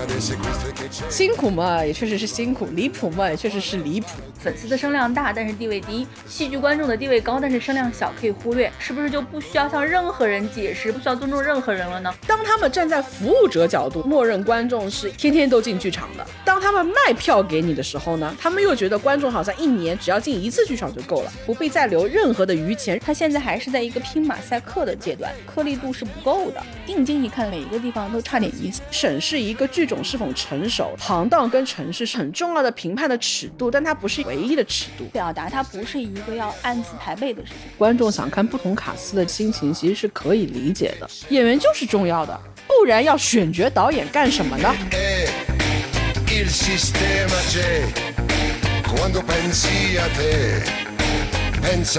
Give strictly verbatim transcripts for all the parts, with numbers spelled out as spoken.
辛苦嘛也确实是辛苦，离谱嘛也确实是离谱。 粉丝的声量大但是地位低，戏剧观众的地位高但是声量小可以忽略，是不是就不需要向任何人解释，不需要尊重任何人了呢？ 当他们站在服务者角度，默认观众是天天都进剧场的，当他们卖票给你的时候呢，他们又觉得观众好像一年只要进一次剧场就够了，不必再留任何的余钱。 他现在还是在一个拼马赛克的阶段，颗粒度是不够的，定睛一看每一个地方都差点意思。 审视一个剧种是否成熟，行当跟城市是很重要的评判的尺度，但它不是唯一的尺度。 表达它不是一个要按字排辈的事情。 观众想看不同卡司的心情其实是可以理解的，演员就是重要的，不然要选角导演干什么呢？ Il sistema c'è quando pensi a te pensa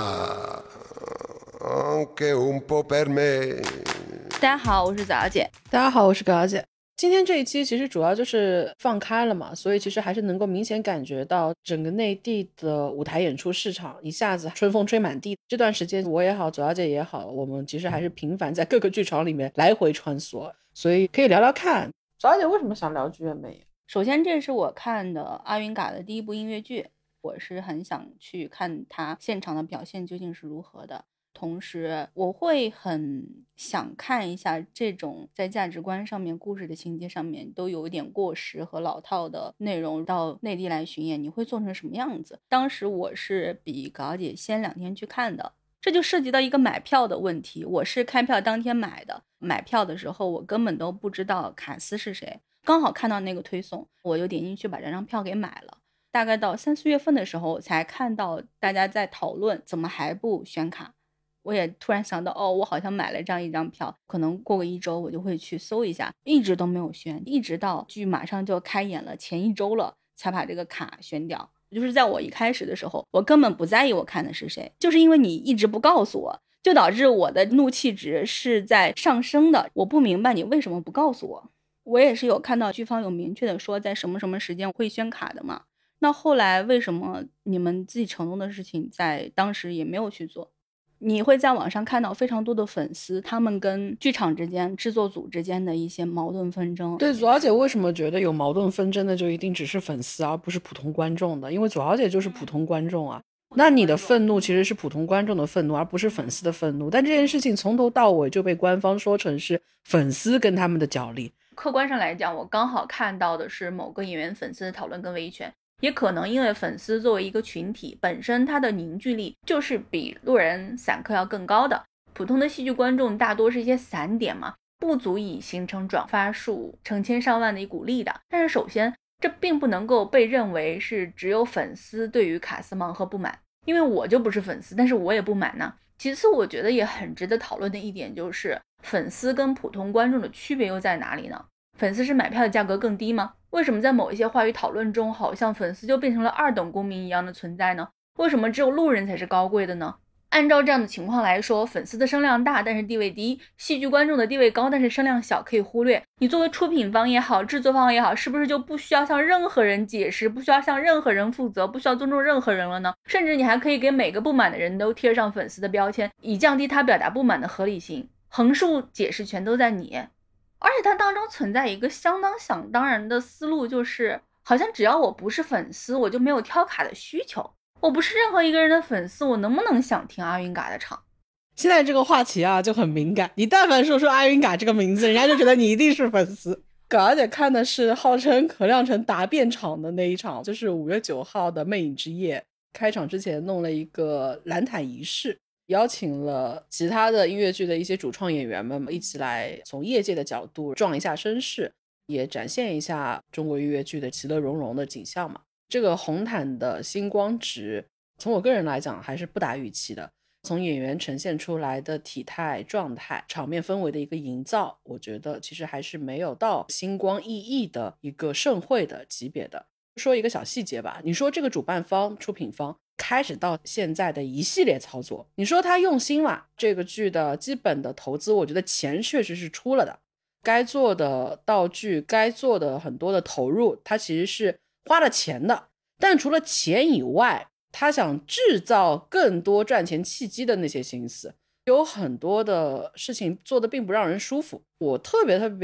anche un po' per me。 大家好，我是早姐。 大家好，我是高姐。今天这一期其实主要就是放开了嘛，所以其实还是能够明显感觉到整个内地的舞台演出市场一下子春风吹满地。这段时间我也好，左小姐也好，我们其实还是频繁在各个剧场里面来回穿梭，所以可以聊聊看。左小姐为什么想聊剧院魅？ 首先这是我看的阿云嘎的第一部音乐剧，我是很想去看他现场的表现究竟是如何的，同时我会很想看一下这种在价值观上面故事的情节上面都有一点过时和老套的内容到内地来巡演你会做成什么样子。当时我是比高姐先两天去看的，这就涉及到一个买票的问题。我是开票当天买的，买票的时候我根本都不知道卡司是谁，刚好看到那个推送，我就点进去把这张票给买了。大概到三四月份的时候才看到大家在讨论怎么还不选卡，我也突然想到，哦，我好像买了这样一张票，可能过个一周我就会去搜一下，一直都没有选，一直到剧马上就开演了前一周了才把这个卡选掉。就是在我一开始的时候我根本不在意我看的是谁，就是因为你一直不告诉我，就导致我的怒气值是在上升的。我不明白你为什么不告诉我。我也是有看到剧方有明确的说在什么什么时间会宣卡的嘛，那后来为什么你们自己承诺的事情在当时也没有去做？你会在网上看到非常多的粉丝他们跟剧场之间制作组之间的一些矛盾纷争。 对，左小姐为什么觉得有矛盾纷争的就一定只是粉丝而不是普通观众的？因为左小姐就是普通观众啊，那你的愤怒其实是普通观众的愤怒而不是粉丝的愤怒，但这件事情从头到尾就被官方说成是粉丝跟他们的角力。 客观上来讲，我刚好看到的是某个演员粉丝的讨论跟维权，也可能因为粉丝作为一个群体本身它的凝聚力就是比路人散客要更高的，普通的戏剧观众大多是一些散点嘛，不足以形成转发数成千上万的一股力的。但是首先这并不能够被认为是只有粉丝对于卡司盲盒不满，因为我就不是粉丝，但是我也不满呢。其次我觉得也很值得讨论的一点就是粉丝跟普通观众的区别又在哪里呢？粉丝是买票的价格更低吗？为什么在某一些话语讨论中好像粉丝就变成了二等公民一样的存在呢？为什么只有路人才是高贵的呢？按照这样的情况来说，粉丝的声量大但是地位低，戏剧观众的地位高但是声量小可以忽略，你作为出品方也好制作方也好，是不是就不需要向任何人解释，不需要向任何人负责，不需要尊重任何人了呢？甚至你还可以给每个不满的人都贴上粉丝的标签，以降低他表达不满的合理性，横竖解释权都在你。而且它当中存在一个相当想当然的思路，就是好像只要我不是粉丝我就没有挑卡的需求，我不是任何一个人的粉丝，我能不能想听阿云嘎的场？ 现在这个话题啊就很敏感，你但凡说出阿云嘎这个名字，人家就觉得你一定是粉丝。而且看的是号称可亮成答辩场的那一场，就是五月九号的魅影之夜，开场之前弄了一个蓝毯仪式，邀请了其他的音乐剧的一些主创演员们一起来从业界的角度壮一下声势，也展现一下中国音乐剧的其乐融融的景象嘛。这个红毯的星光值从我个人来讲还是不达预期的，从演员呈现出来的体态状态场面氛围的一个营造，我觉得其实还是没有到星光熠熠的一个盛会的级别的。说一个小细节吧，你说这个主办方出品方开始到现在的一系列操作，你说他用心了，这个剧的基本的投资我觉得钱确实是出了的，该做的道具该做的很多的投入他其实是花了钱的，但除了钱以外他想制造更多赚钱契机的那些心思，有很多的事情做的并不让人舒服。我特别特别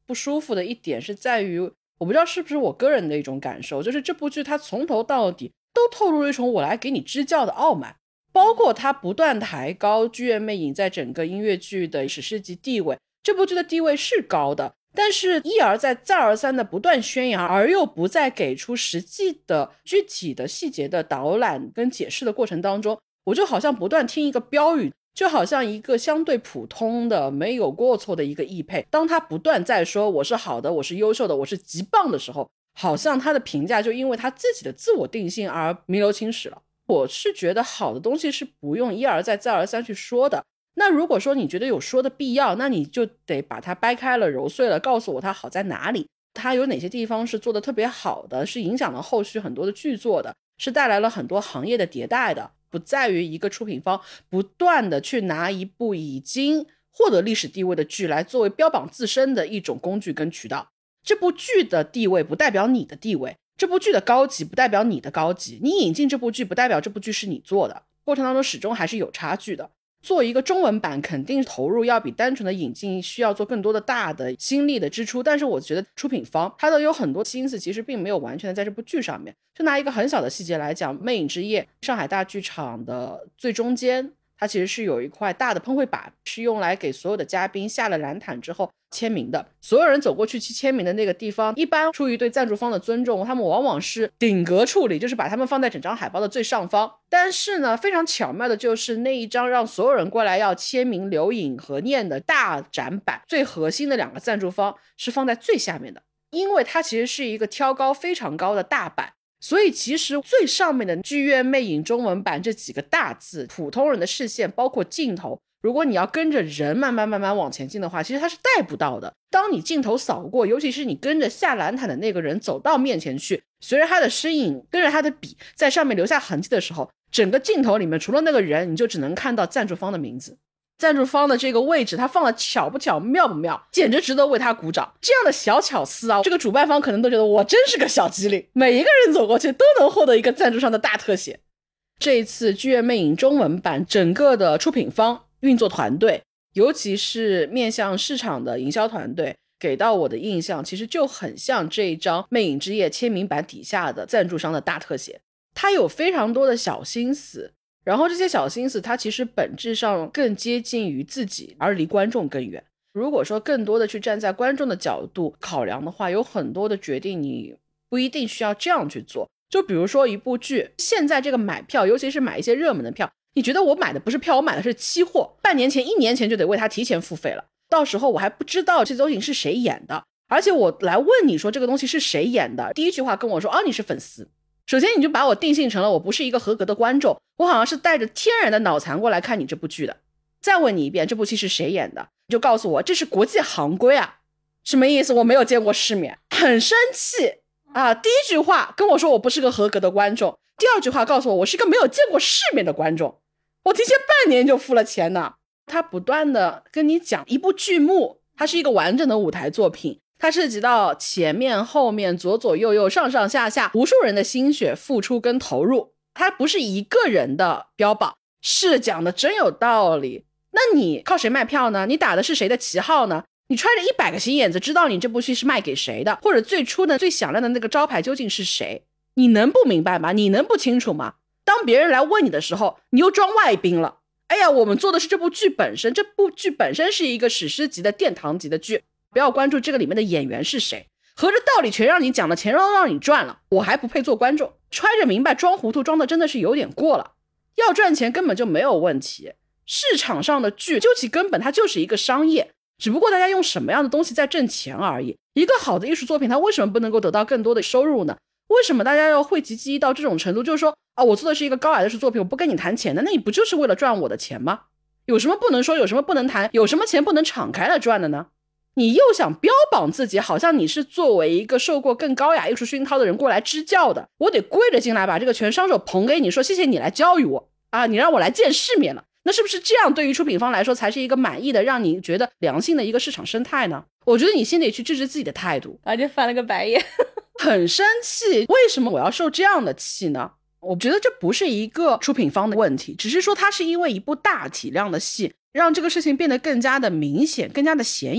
不舒服的一点是在于，我不知道是不是我个人的一种感受，就是这部剧它从头到底都透露了一种我来给你支教的傲慢，包括它不断抬高剧院魅影在整个音乐剧的史诗级地位，这部剧的地位是高的，但是一而再再而三的不断宣扬，而又不再给出实际的具体的细节的导览跟解释的过程当中，我就好像不断听一个标语，就好像一个相对普通的没有过错的一个译配，当他不断在说我是好的，我是优秀的，我是极棒的时候，好像他的评价就因为他自己的自我定性而名留青史了。我是觉得好的东西是不用一而再再而三去说的，那如果说你觉得有说的必要，那你就得把它掰开了揉碎了，告诉我它好在哪里，它有哪些地方是做的特别好的，是影响了后续很多的剧作的，是带来了很多行业的迭代的，不在于一个出品方不断的去拿一部已经获得历史地位的剧来作为标榜自身的一种工具跟渠道。这部剧的地位不代表你的地位，这部剧的高级不代表你的高级，你引进这部剧不代表这部剧是你做的，过程当中始终还是有差距的。做一个中文版肯定投入要比单纯的引进需要做更多的大的心力的支出，但是我觉得出品方他都有很多心思其实并没有完全的在这部剧上面。就拿一个很小的细节来讲，魅影之夜上海大剧场的最中间，它其实是有一块大的喷绘板，是用来给所有的嘉宾下了蓝毯之后签名的。所有人走过去去签名的那个地方，一般出于对赞助方的尊重，他们往往是顶格处理，就是把他们放在整张海报的最上方。但是呢，非常巧妙的就是那一张让所有人过来要签名留影和念的大展板，最核心的两个赞助方是放在最下面的，因为它其实是一个挑高非常高的大板，所以其实最上面的剧院魅影中文版这几个大字，普通人的视线包括镜头，如果你要跟着人慢慢慢慢往前进的话，其实它是带不到的。当你镜头扫过，尤其是你跟着下蓝毯的那个人走到面前去，随着他的身影跟着他的笔在上面留下痕迹的时候，整个镜头里面除了那个人，你就只能看到赞助方的名字。赞助方的这个位置他放了巧不巧妙不妙，简直值得为他鼓掌。这样的小巧思啊，这个主办方可能都觉得我真是个小机灵，每一个人走过去都能获得一个赞助商的大特写。这一次剧院魅影中文版整个的出品方运作团队，尤其是面向市场的营销团队，给到我的印象其实就很像这一张魅影之夜签名版底下的赞助商的大特写。它有非常多的小心思，然后这些小心思它其实本质上更接近于自己，而离观众更远。如果说更多的去站在观众的角度考量的话，有很多的决定你不一定需要这样去做。就比如说一部剧，现在这个买票，尤其是买一些热门的票，你觉得我买的不是票，我买的是期货，半年前一年前就得为它提前付费了，到时候我还不知道这东西是谁演的，而且我来问你说这个东西是谁演的，第一句话跟我说啊你是粉丝，首先你就把我定性成了我不是一个合格的观众，我好像是带着天然的脑残过来看你这部剧的。再问你一遍这部戏是谁演的，你就告诉我这是国际行规啊，什么意思？我没有见过世面，很生气啊！第一句话跟我说我不是个合格的观众，第二句话告诉我我是个没有见过世面的观众，我提前半年就付了钱呢。他不断的跟你讲一部剧目，它是一个完整的舞台作品，它涉及到前面后面左左右右上上下下无数人的心血付出跟投入，它不是一个人的标榜，是讲的真有道理。那你靠谁卖票呢？你打的是谁的旗号呢？你揣着一百个心眼子知道你这部戏是卖给谁的，或者最初的最响亮的那个招牌究竟是谁，你能不明白吗？你能不清楚吗？当别人来问你的时候，你又装外宾了。哎呀，我们做的是这部剧本身，这部剧本身是一个史诗级的殿堂级的剧，不要关注这个里面的演员是谁，合着道理全让你讲了，钱都让你赚了，我还不配做观众？揣着明白装糊涂装的真的是有点过了。要赚钱根本就没有问题，市场上的剧究其根本它就是一个商业，只不过大家用什么样的东西在挣钱而已。一个好的艺术作品它为什么不能够得到更多的收入呢？为什么大家要讳疾忌医到这种程度，就是说啊，我做的是一个高雅的艺术作品，我不跟你谈钱的，那你不就是为了赚我的钱吗？有什么不能说，有什么不能谈，有什么钱不能敞开了赚的呢？你又想标榜自己好像你是作为一个受过更高雅艺术熏陶的人过来支教的，我得跪着进来把这个拳双手捧给你，说谢谢你来教育我啊，你让我来见世面了。那是不是这样对于出品方来说才是一个满意的让你觉得良性的一个市场生态呢？我觉得你先得去治治自己的态度。 而且翻了个白眼很生气，为什么我要受这样的气呢？我觉得这不是一个出品方的问题，只是说它是因为一部大体量的戏让这个事情变得更加的明显更加的显眼，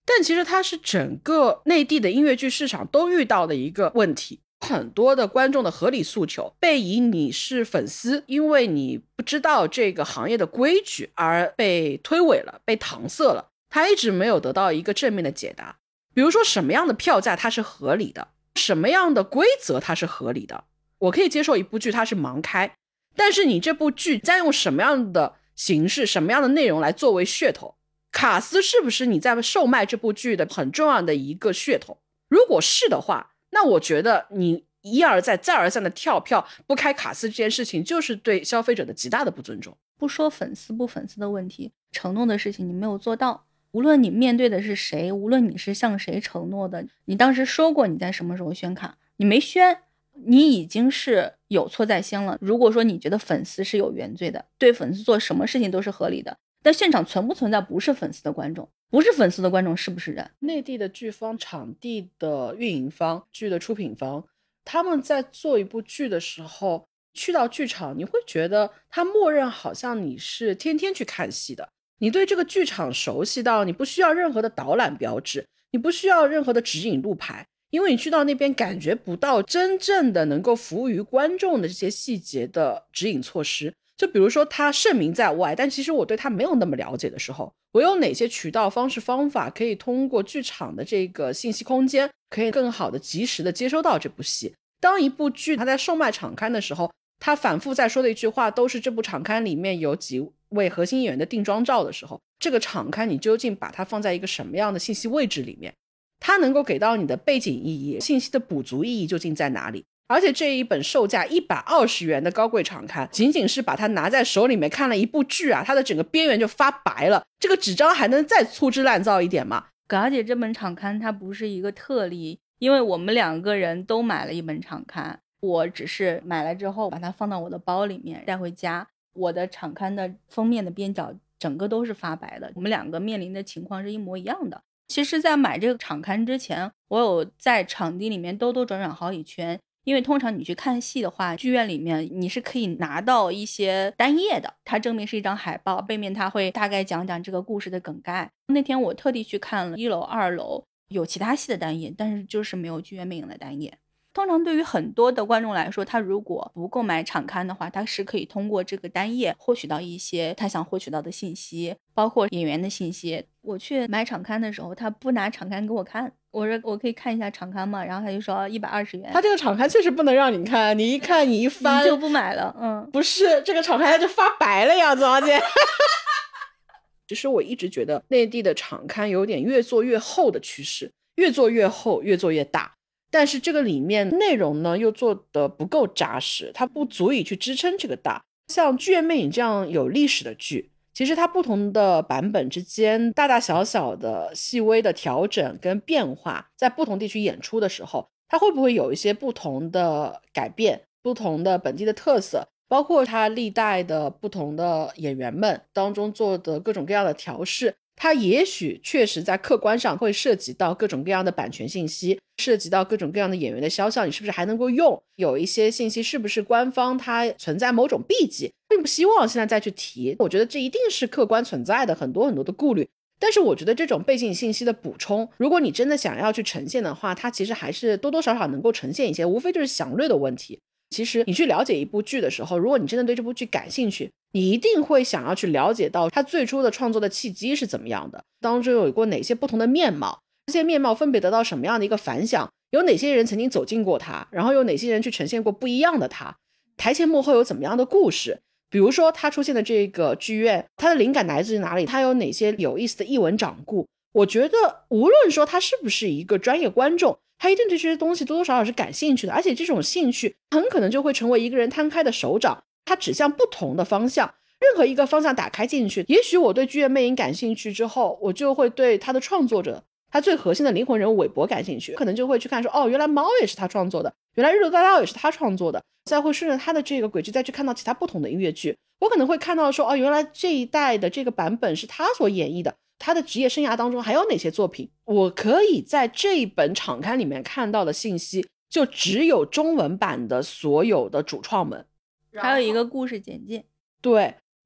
但其实它是整个内地的音乐剧市场都遇到的一个问题，很多的观众的合理诉求被以你是粉丝，因为你不知道这个行业的规矩而被推诿了，被搪塞了，他一直没有得到一个正面的解答。比如说什么样的票价它是合理的，什么样的规则它是合理的。我可以接受一部剧它是盲开，但是你这部剧再用什么样的形式什么样的内容来作为噱头，卡斯是不是你在售卖这部剧的很重要的一个噱头？如果是的话，那我觉得你一而再再而三的跳票不开卡斯这件事情就是对消费者的极大的不尊重。 不说粉丝不粉丝的问题，承诺的事情你没有做到，无论你面对的是谁，无论你是向谁承诺的，你当时说过你在什么时候宣卡，你没宣，你已经是有错在先了。如果说你觉得粉丝是有原罪的，对粉丝做什么事情都是合理的，但现场存不存在不是粉丝的观众？不是粉丝的观众是不是人？ 内地的剧方、场地的运营方、剧的出品方，他们在做一部剧的时候，去到剧场你会觉得他默认好像你是天天去看戏的，你对这个剧场熟悉到你不需要任何的导览标志，你不需要任何的指引路牌，因为你去到那边感觉不到真正的能够服务于观众的这些细节的指引措施。就比如说他盛名在外，但其实我对他没有那么了解的时候，我有哪些渠道方式方法可以通过剧场的这个信息空间可以更好的及时的接收到这部戏。当一部剧它在售卖场刊的时候，他反复在说的一句话都是这部场刊里面有几位核心演员的定妆照的时候，这个场刊你究竟把它放在一个什么样的信息位置里面，它能够给到你的背景意义、信息的补足意义究竟在哪里？而且这一本售价一百二十元的高贵场刊，仅仅是把它拿在手里面看了一部剧啊，它的整个边缘就发白了，这个纸张还能再粗制滥造一点吗？ 而且这本场刊它不是一个特例，因为我们两个人都买了一本场刊，我只是买了之后把它放到我的包里面带回家，我的场刊的封面的边角整个都是发白的，我们两个面临的情况是一模一样的。其实在买这个场刊之前，我有在场地里面兜兜转转好几圈，因为通常你去看戏的话，剧院里面你是可以拿到一些单页的，它正面是一张海报，背面它会大概讲讲这个故事的梗概。那天我特地去看了一楼二楼有其他戏的单页，但是就是没有剧院魅影的单页。通常对于很多的观众来说，他如果不购买场刊的话，他是可以通过这个单页获取到一些他想获取到的信息，包括演员的信息。我去买场刊的时候，他不拿场刊给我看，我说我可以看一下场刊吗？然后他就说一百二十元。 他这个场刊确实不能让你看，你一看你一翻你就不买了。嗯， 不是这个场刊它就发白了呀，左小姐。其实我一直觉得内地的场刊有点越做越厚的趋势，越做越厚，越做越大。但是这个里面内容呢又做得不够扎实，它不足以去支撑这个大。像剧院魅影这样有历史的剧，其实它不同的版本之间大大小小的细微的调整跟变化，在不同地区演出的时候，它会不会有一些不同的改变，不同的本地的特色，包括它历代的不同的演员们当中做的各种各样的调试，它也许确实在客观上会涉及到各种各样的版权信息，涉及到各种各样的演员的肖像，你是不是还能够用，有一些信息是不是官方它存在某种弊疾，并不希望现在再去提，我觉得这一定是客观存在的很多很多的顾虑。但是我觉得这种背景信息的补充，如果你真的想要去呈现的话，它其实还是多多少少能够呈现一些，无非就是详略的问题。其实你去了解一部剧的时候，如果你真的对这部剧感兴趣，你一定会想要去了解到它最初的创作的契机是怎么样的，当中有过哪些不同的面貌，这些面貌分别得到什么样的一个反响，有哪些人曾经走进过它，然后有哪些人去呈现过不一样的它，台前幕后有怎么样的故事。比如说它出现的这个剧院，它的灵感来自于哪里，它有哪些有意思的艺文掌故，我觉得无论说它是不是一个专业观众，他一定对这些东西多多少少是感兴趣的，而且这种兴趣很可能就会成为一个人摊开的手掌，它指向不同的方向，任何一个方向打开进去，也许我对剧院魅影感兴趣之后，我就会对他的创作者，他最核心的灵魂人物韦伯感兴趣，可能就会去看说，哦，原来猫也是他创作的，原来日落大道也是他创作的，再会顺着他的这个轨迹再去看到其他不同的音乐剧，我可能会看到说，哦，原来这一代的这个版本是他所演绎的，他的职业生涯当中还有哪些作品，我可以在这一本场刊里面看到的信息就只有中文版的所有的主创们， 还有一个故事简介。 对，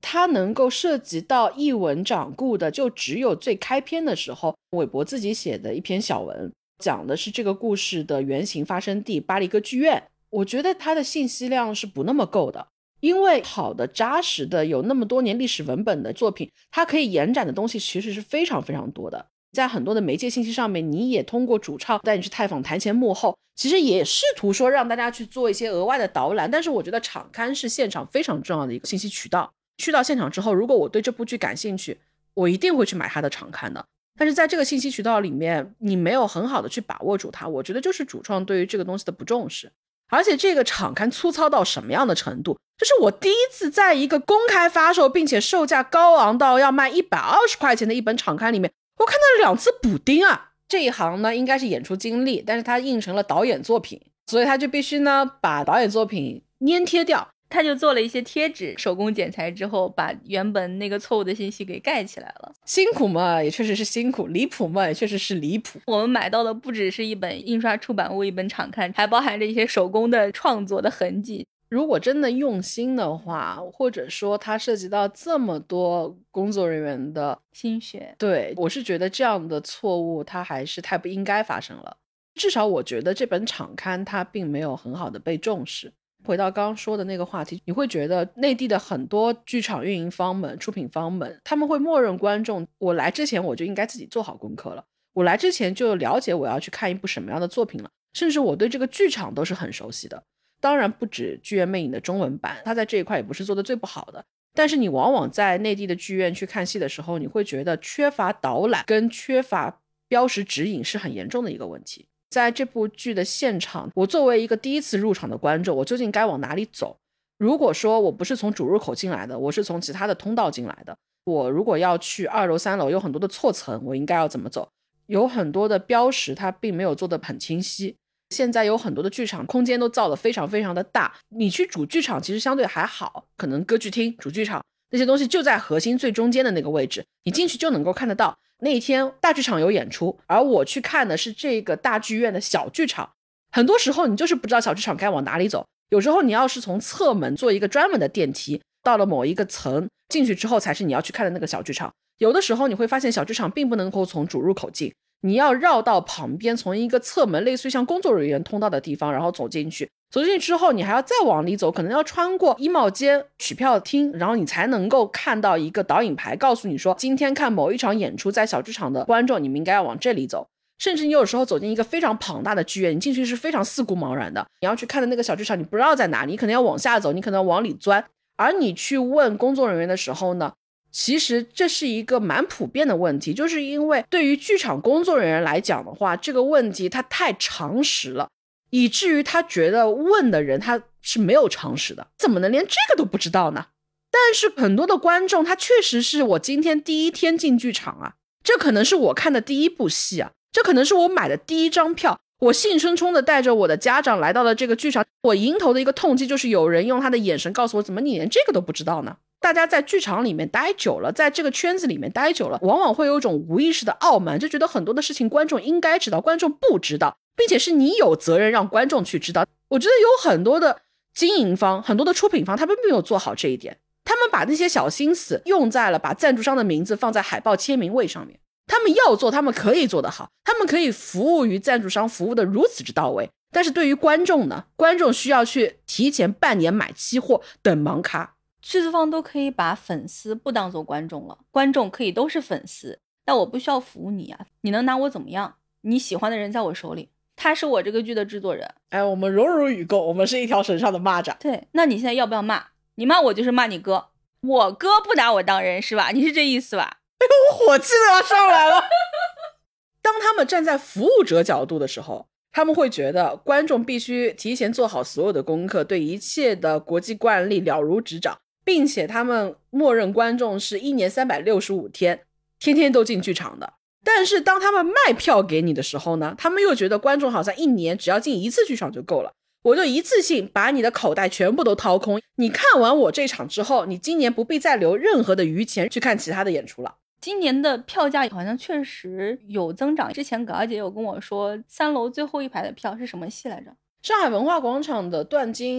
它能够涉及到一文掌故的就只有最开篇的时候韦伯自己写的一篇小文，讲的是这个故事的原型发生地巴黎歌剧院。我觉得它的信息量是不那么够的，因为好的扎实的有那么多年历史文本的作品，它可以延展的东西其实是非常非常多的。在很多的媒介信息上面，你也通过主唱带你去探访台前幕后，其实也试图说让大家去做一些额外的导览，但是我觉得场刊是现场非常重要的一个信息渠道。去到现场之后，如果我对这部剧感兴趣，我一定会去买它的场刊的。但是在这个信息渠道里面，你没有很好的去把握住它，我觉得就是主创对于这个东西的不重视。而且这个场刊粗糙到什么样的程度，这是我第一次在一个公开发售并且售价高昂到要卖一百二十块钱的一本场刊里面，我看到了两次补丁啊。这一行呢应该是演出经历，但是他印成了导演作品，所以他就必须呢把导演作品粘贴掉， 他就做了一些贴纸，手工剪裁之后把原本那个错误的信息给盖起来了。 辛苦嘛也确实是辛苦，离谱嘛也确实是离谱。 我们买到的不只是一本印刷出版物，一本场刊，还包含着一些手工的创作的痕迹。 如果真的用心的话，或者说它涉及到这么多工作人员的心血， 对，我是觉得这样的错误它还是太不应该发生了。至少我觉得这本场刊它并没有很好的被重视。回到刚刚说的那个话题，你会觉得内地的很多剧场运营方们、出品方们，他们会默认观众，我来之前我就应该自己做好功课了，我来之前就了解我要去看一部什么样的作品了，甚至我对这个剧场都是很熟悉的。当然不止剧院魅影的中文版，它在这一块也不是做的最不好的，但是你往往在内地的剧院去看戏的时候，你会觉得缺乏导览跟缺乏标识指引是很严重的一个问题。在这部剧的现场，我作为一个第一次入场的观众，我究竟该往哪里走？如果说我不是从主入口进来的，我是从其他的通道进来的，我如果要去二楼三楼有很多的错层，我应该要怎么走？有很多的标识它并没有做得很清晰。现在有很多的剧场空间都造得非常非常的大，你去主剧场其实相对还好，可能歌剧厅、主剧场那些东西就在核心最中间的那个位置，你进去就能够看得到。那一天大剧场有演出，而我去看的是这个大剧院的小剧场，很多时候你就是不知道小剧场该往哪里走，有时候你要是从侧门做一个专门的电梯到了某一个层进去之后才是你要去看的那个小剧场，有的时候你会发现小剧场并不能够从主入口进，你要绕到旁边，从一个侧门类似于像工作人员通道的地方然后走进去，走进去之后你还要再往里走，可能要穿过衣帽间、取票厅，然后你才能够看到一个导引牌告诉你说今天看某一场演出在小剧场的观众你们应该要往这里走。甚至你有时候走进一个非常庞大的剧院，你进去是非常四顾茫然的，你要去看的那个小剧场你不知道在哪里，你可能要往下走，你可能要往里钻，而你去问工作人员的时候呢，其实这是一个蛮普遍的问题，就是因为对于剧场工作人员来讲的话，这个问题他太常识了，以至于他觉得问的人他是没有常识的，怎么能连这个都不知道呢？但是很多的观众他确实是我今天第一天进剧场啊，这可能是我看的第一部戏啊，这可能是我买的第一张票，我兴冲冲的带着我的家长来到了这个剧场，我迎头的一个痛击就是有人用他的眼神告诉我，怎么你连这个都不知道呢？大家在剧场里面待久了，在这个圈子里面待久了，往往会有一种无意识的傲慢，就觉得很多的事情观众应该知道，观众不知道，并且是你有责任让观众去知道。我觉得有很多的经营方，很多的出品方，他们并没有做好这一点，他们把那些小心思用在了把赞助商的名字放在海报签名位上面。他们要做，他们可以做得好，他们可以服务于赞助商，服务的如此之到位。但是对于观众呢，观众需要去提前半年买期货等盲咖。 制作方都可以把粉丝不当做观众了，观众可以都是粉丝，但我不需要服务你啊，你能拿我怎么样？你喜欢的人在我手里，他是我这个剧的制作人。 哎，我们荣辱与共，我们是一条绳上的蚂蚱。 对，那你现在要不要骂？你骂我就是骂你哥，我哥不拿我当人是吧？你是这意思吧？ 哎呦，我火气都要上来了。当他们站在服务者角度的时候，他们会觉得观众必须提前做好所有的功课，对一切的国际惯例了如指掌，并且他们默认观众是一年三百六十五天天天都进剧场的。但是当他们卖票给你的时候呢，他们又觉得观众好像一年只要进一次剧场就够了，我就一次性把你的口袋全部都掏空，你看完我这场之后，你今年不必再留任何的余钱去看其他的演出了。 今年的票价好像确实有增长，之前葛二姐有跟我说三楼最后一排的票是什么戏来着？ 上海文化广场的段金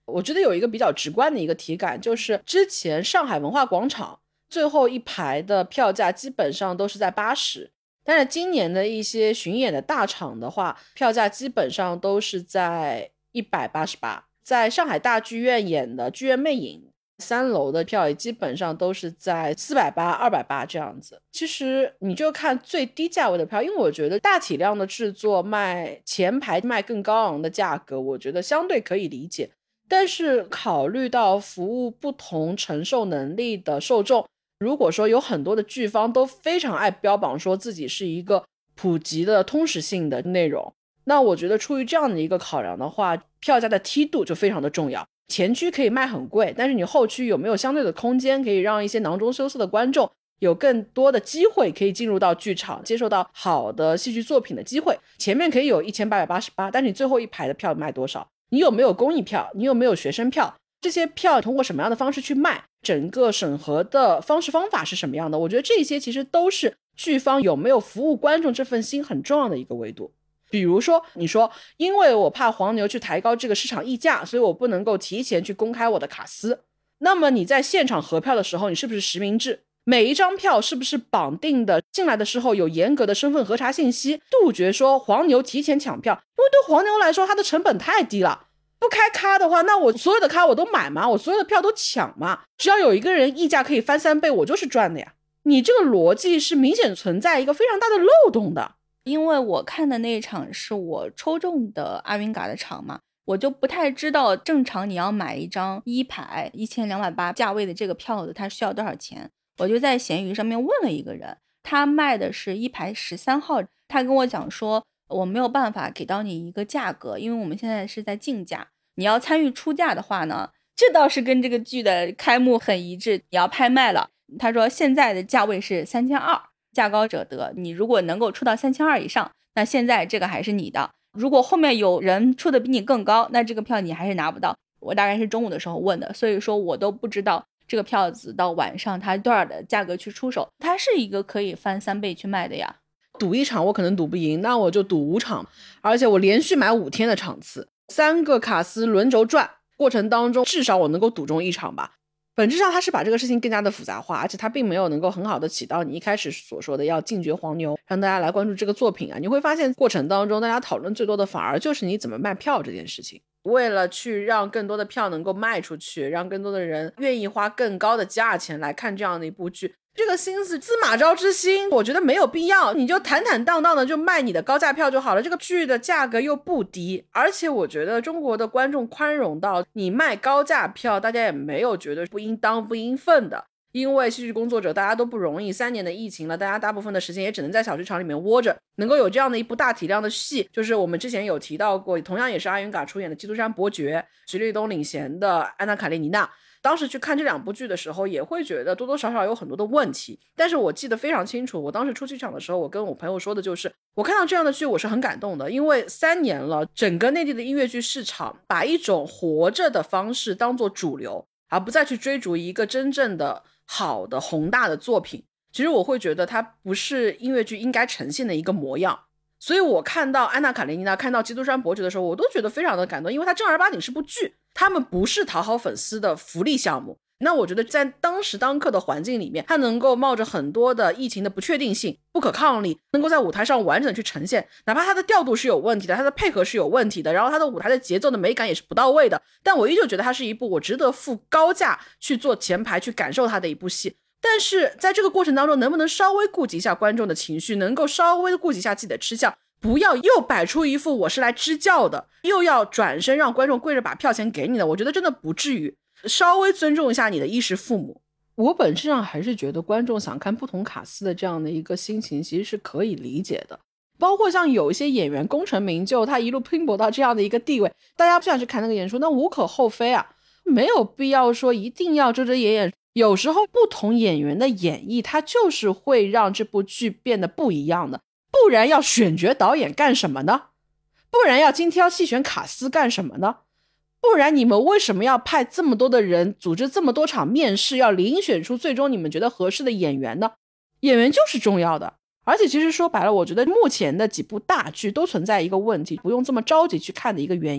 我觉得有一个比较直观的一个体感，就是之前上海文化广场最后一排的票价基本上都是在八十，但是今年的一些巡演的大场的话，票价基本上都是在一百八十八。在上海大剧院演的剧院魅影三楼的票也基本上都是在四百八、二百八这样子。其实你就看最低价位的票，因为我觉得大体量的制作卖前排卖更高昂的价格，我觉得相对可以理解。但是考虑到服务不同承受能力的受众，如果说有很多的剧方都非常爱标榜说自己是一个普及的通识性的内容，那我觉得出于这样的一个考量的话，票价的梯度就非常的重要。前区可以卖很贵，但是你后区有没有相对的空间可以让一些囊中羞涩的观众有更多的机会可以进入到剧场，接受到好的戏剧作品的机会。前面可以有一千八百八十八，但是你最后一排的票卖多少？你有没有公益票？你有没有学生票？这些票通过什么样的方式去卖？整个审核的方式方法是什么样的？我觉得这些其实都是剧方有没有服务观众这份心很重要的一个维度。比如说你说因为我怕黄牛去抬高这个市场溢价，所以我不能够提前去公开我的卡司，那么你在现场核票的时候，你是不是实名制？每一张票是不是绑定的进来的时候有严格的身份核查信息，杜绝说黄牛提前抢票？因为对黄牛来说它的成本太低了，不开咖的话，那我所有的咖我都买嘛，我所有的票都抢嘛，只要有一个人溢价可以翻三倍，我就是赚的呀。你这个逻辑是明显存在一个非常大的漏洞的。 因为我看的那一场是我抽中的阿云嘎的场嘛，我就不太知道正常你要买一张一排一千两百八价位的这个票子它需要多少钱。我就在闲鱼上面问了一个人，他卖的是一排十三号，他跟我讲说我没有办法给到你一个价格，因为我们现在是在竞价，你要参与出价的话呢，这倒是跟这个剧的开幕很一致，你要拍卖了，他说现在的价位是三千二，价高者得，你如果能够出到三千二以上，那现在这个还是你的，如果后面有人出的比你更高，那这个票你还是拿不到。我大概是中午的时候问的，所以说我都不知道这个票子到晚上它多少的价格去出手，它是一个可以翻三倍去卖的呀。 赌一场我可能赌不赢，那我就赌五场，而且我连续买五天的场次，三个卡司轮轴转，过程当中至少我能够赌中一场吧。本质上它是把这个事情更加的复杂化，而且它并没有能够很好的起到你一开始所说的要禁绝黄牛，让大家来关注这个作品啊。你会发现过程当中大家讨论最多的反而就是你怎么卖票这件事情。为了去让更多的票能够卖出去，让更多的人愿意花更高的价钱来看这样的一部剧，这个心思司马昭之心我觉得没有必要，你就坦坦荡荡的就卖你的高价票就好了，这个剧的价格又不低，而且我觉得中国的观众宽容到你卖高价票大家也没有觉得不应当不应分的。因为戏剧工作者大家都不容易，三年的疫情了，大家大部分的时间也只能在小剧场里面窝着，能够有这样的一部大体量的戏，就是我们之前有提到过，同样也是阿云嘎出演的《基督山伯爵》，徐立东领衔的《安娜卡列尼娜》，当时去看这两部剧的时候也会觉得多多少少有很多的问题，但是我记得非常清楚，我当时出剧场的时候我跟我朋友说的就是我看到这样的剧我是很感动的，因为三年了整个内地的音乐剧市场把一种活着的方式当作主流，而不再去追逐一个真正的好的宏大的作品，其实我会觉得它不是音乐剧应该呈现的一个模样。所以我看到安娜卡列尼娜看到基督山伯爵的时候我都觉得非常的感动，因为它正儿八经是部剧，他们不是讨好粉丝的福利项目。那我觉得在当时当刻的环境里面，它能够冒着很多的疫情的不确定性不可抗力，能够在舞台上完整的去呈现，哪怕它的调度是有问题的，它的配合是有问题的，然后它的舞台的节奏的美感也是不到位的，但我依旧觉得它是一部我值得付高价去做前排去感受它的一部戏。但是在这个过程当中能不能稍微顾及一下观众的情绪，能够稍微顾及一下自己的吃相，不要又摆出一副我是来支教的，又要转身让观众跪着把票钱给你的，我觉得真的不至于，稍微尊重一下你的衣食父母。我本质上还是觉得观众想看不同卡司的这样的一个心情其实是可以理解的，包括像有一些演员功成名就，他一路拼搏到这样的一个地位，大家不想去看那个演出那无可厚非啊，没有必要说一定要遮遮掩掩。有时候不同演员的演绎他就是会让这部剧变得不一样的，不然要选角导演干什么呢？不然要精挑细选卡司干什么呢？不然你们为什么要派这么多的人组织这么多场面试，要遴选出最终你们觉得合适的演员呢？演员就是重要的。而且其实说白了，我觉得目前的几部大剧都存在一个问题，不用这么着急去看的一个原因，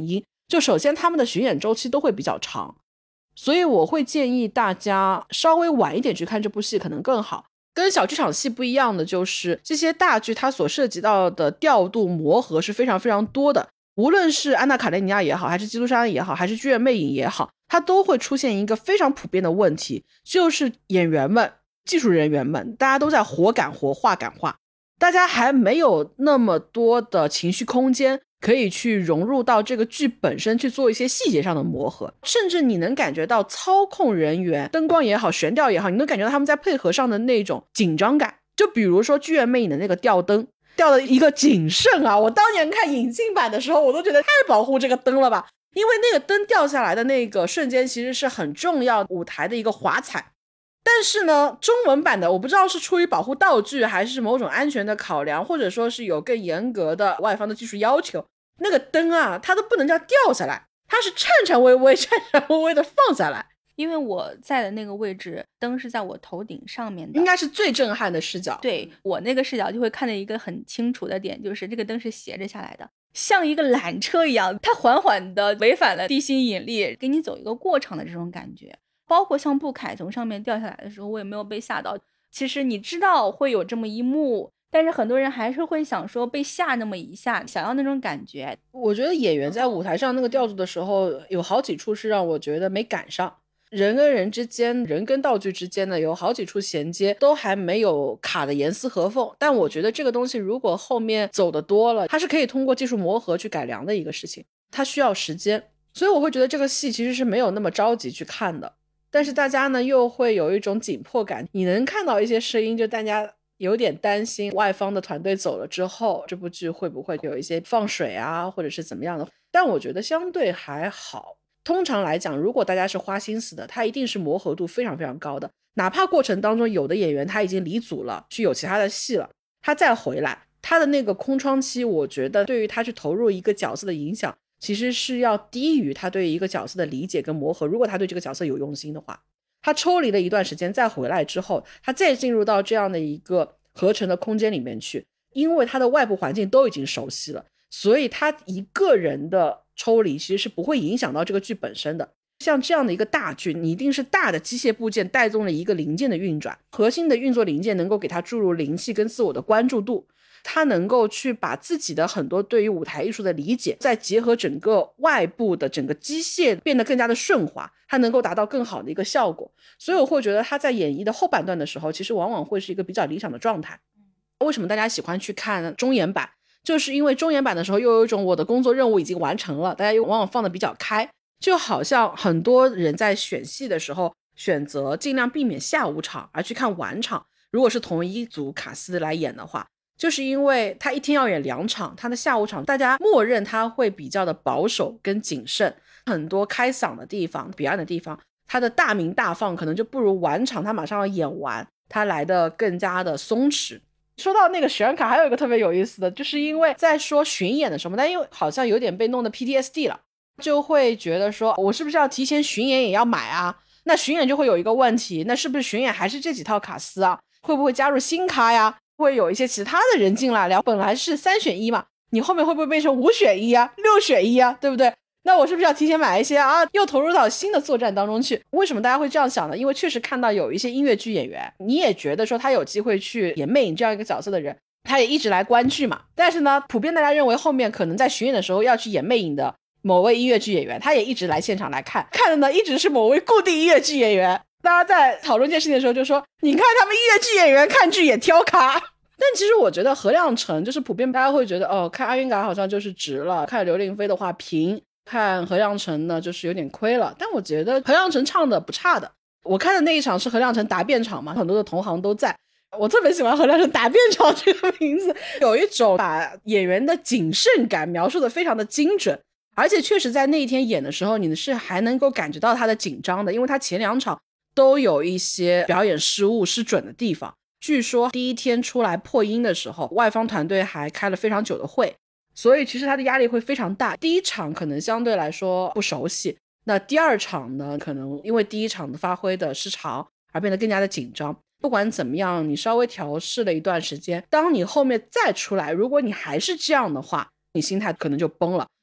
就首先他们的巡演周期都会比较长，所以我会建议大家稍微晚一点去看这部戏可能更好。跟小剧场戏不一样的就是这些大剧它所涉及到的调度磨合是非常非常多的，无论是安娜卡列尼亚也好，还是基督山也好，还是剧院魅影也好，它都会出现一个非常普遍的问题，就是演员们技术人员们大家都在活赶活画赶画，大家还没有那么多的情绪空间可以去融入到这个剧本身去做一些细节上的磨合，甚至你能感觉到操控人员灯光也好悬吊也好，你能感觉到他们在配合上的那种紧张感。就比如说剧院魅影的那个吊灯吊的一个谨慎啊，我当年看引进版的时候我都觉得太保护这个灯了吧，因为那个灯掉下来的那个瞬间其实是很重要舞台的一个华彩。但是呢中文版的我不知道是出于保护道具还是某种安全的考量，或者说是有更严格的外方的技术要求，那个灯啊它都不能叫掉下来，它是颤颤巍巍颤颤巍巍的放下来。 因为我在的那个位置灯是在我头顶上面的， 应该是最震撼的视角。 对，我那个视角就会看到一个很清楚的点，就是这个灯是斜着下来的，像一个缆车一样，它缓缓的违反了地心引力，给你走一个过场的这种感觉。包括像布凯从上面掉下来的时候，我也没有被吓到。其实你知道会有这么一幕，但是很多人还是会想说被吓那么一下，想要那种感觉。 我觉得演员在舞台上那个调度的时候有好几处是让我觉得没赶上，人跟人之间人跟道具之间的有好几处衔接都还没有卡的严丝合缝，但我觉得这个东西如果后面走得多了，它是可以通过技术磨合去改良的一个事情，它需要时间。所以我会觉得这个戏其实是没有那么着急去看的，但是大家呢又会有一种紧迫感，你能看到一些声音，就大家有点担心外方的团队走了之后这部剧会不会有一些放水啊或者是怎么样的，但我觉得相对还好。通常来讲如果大家是花心思的，它一定是磨合度非常非常高的，哪怕过程当中有的演员他已经离组了去有其他的戏了，他再回来他的那个空窗期，我觉得对于他去投入一个角色的影响其实是要低于他对一个角色的理解跟磨合。如果他对这个角色有用心的话，他抽离了一段时间再回来之后，他再进入到这样的一个合成的空间里面去，因为他的外部环境都已经熟悉了，所以他一个人的抽离其实是不会影响到这个剧本身的。像这样的一个大剧，你一定是大的机械部件带动了一个零件的运转，核心的运作零件能够给它注入灵气跟自我的关注度，他能够去把自己的很多对于舞台艺术的理解再结合整个外部的整个机械变得更加的顺滑，他能够达到更好的一个效果。所以我会觉得他在演绎的后半段的时候其实往往会是一个比较理想的状态。为什么大家喜欢去看中演版，就是因为中演版的时候又有一种我的工作任务已经完成了，大家又往往放的比较开，就好像很多人在选戏的时候选择尽量避免下午场而去看晚场，如果是同一组卡司来演的话，就是因为他一天要演两场，他的下午场大家默认他会比较的保守跟谨慎，很多开嗓的地方彼岸的地方他的大鸣大放可能就不如晚场他马上要演完他来的更加的松弛。说到那个选卡还有一个特别有意思的，就是因为在说巡演的时候，但因为好像有点被弄得 P T S D 了，就会觉得说我是不是要提前巡演也要买啊，那巡演就会有一个问题，那是不是巡演还是这几套卡司啊，会不会加入新咖呀，会有一些其他的人进来了，本来是三选一嘛，你后面会不会变成五选一啊六选一啊，对不对？那我是不是要提前买一些啊，又投入到新的作战当中去？为什么大家会这样想呢？因为确实看到有一些音乐剧演员，你也觉得说他有机会去演魅影这样一个角色的人，他也一直来观剧嘛，但是呢普遍大家认为后面可能在巡演的时候要去演魅影的某位音乐剧演员，他也一直来现场来看，看的呢一直是某位固定音乐剧演员。大家在讨论这件事情的时候就说，你看他们音乐剧演员看剧也挑咖。但其实我觉得何亮成就是普遍大家会觉得哦，看阿云嘎好像就是值了，看刘令飞的话平，看何亮成呢就是有点亏了。但我觉得何亮成唱的不差的，我看的那一场是何亮成答辩场嘛，很多的同行都在，我特别喜欢何亮成答辩场这个名字，有一种把演员的谨慎感描述的非常的精准，而且确实在那一天演的时候你是还能够感觉到他的紧张的，因为他前两场都有一些表演失误失准的地方。据说第一天出来破音的时候，外方团队还开了非常久的会，所以其实他的压力会非常大。第一场可能相对来说不熟悉，那第二场呢可能因为第一场的发挥的失常而变得更加的紧张。不管怎么样，你稍微调试了一段时间，当你后面再出来，如果你还是这样的话，你心态可能就崩了。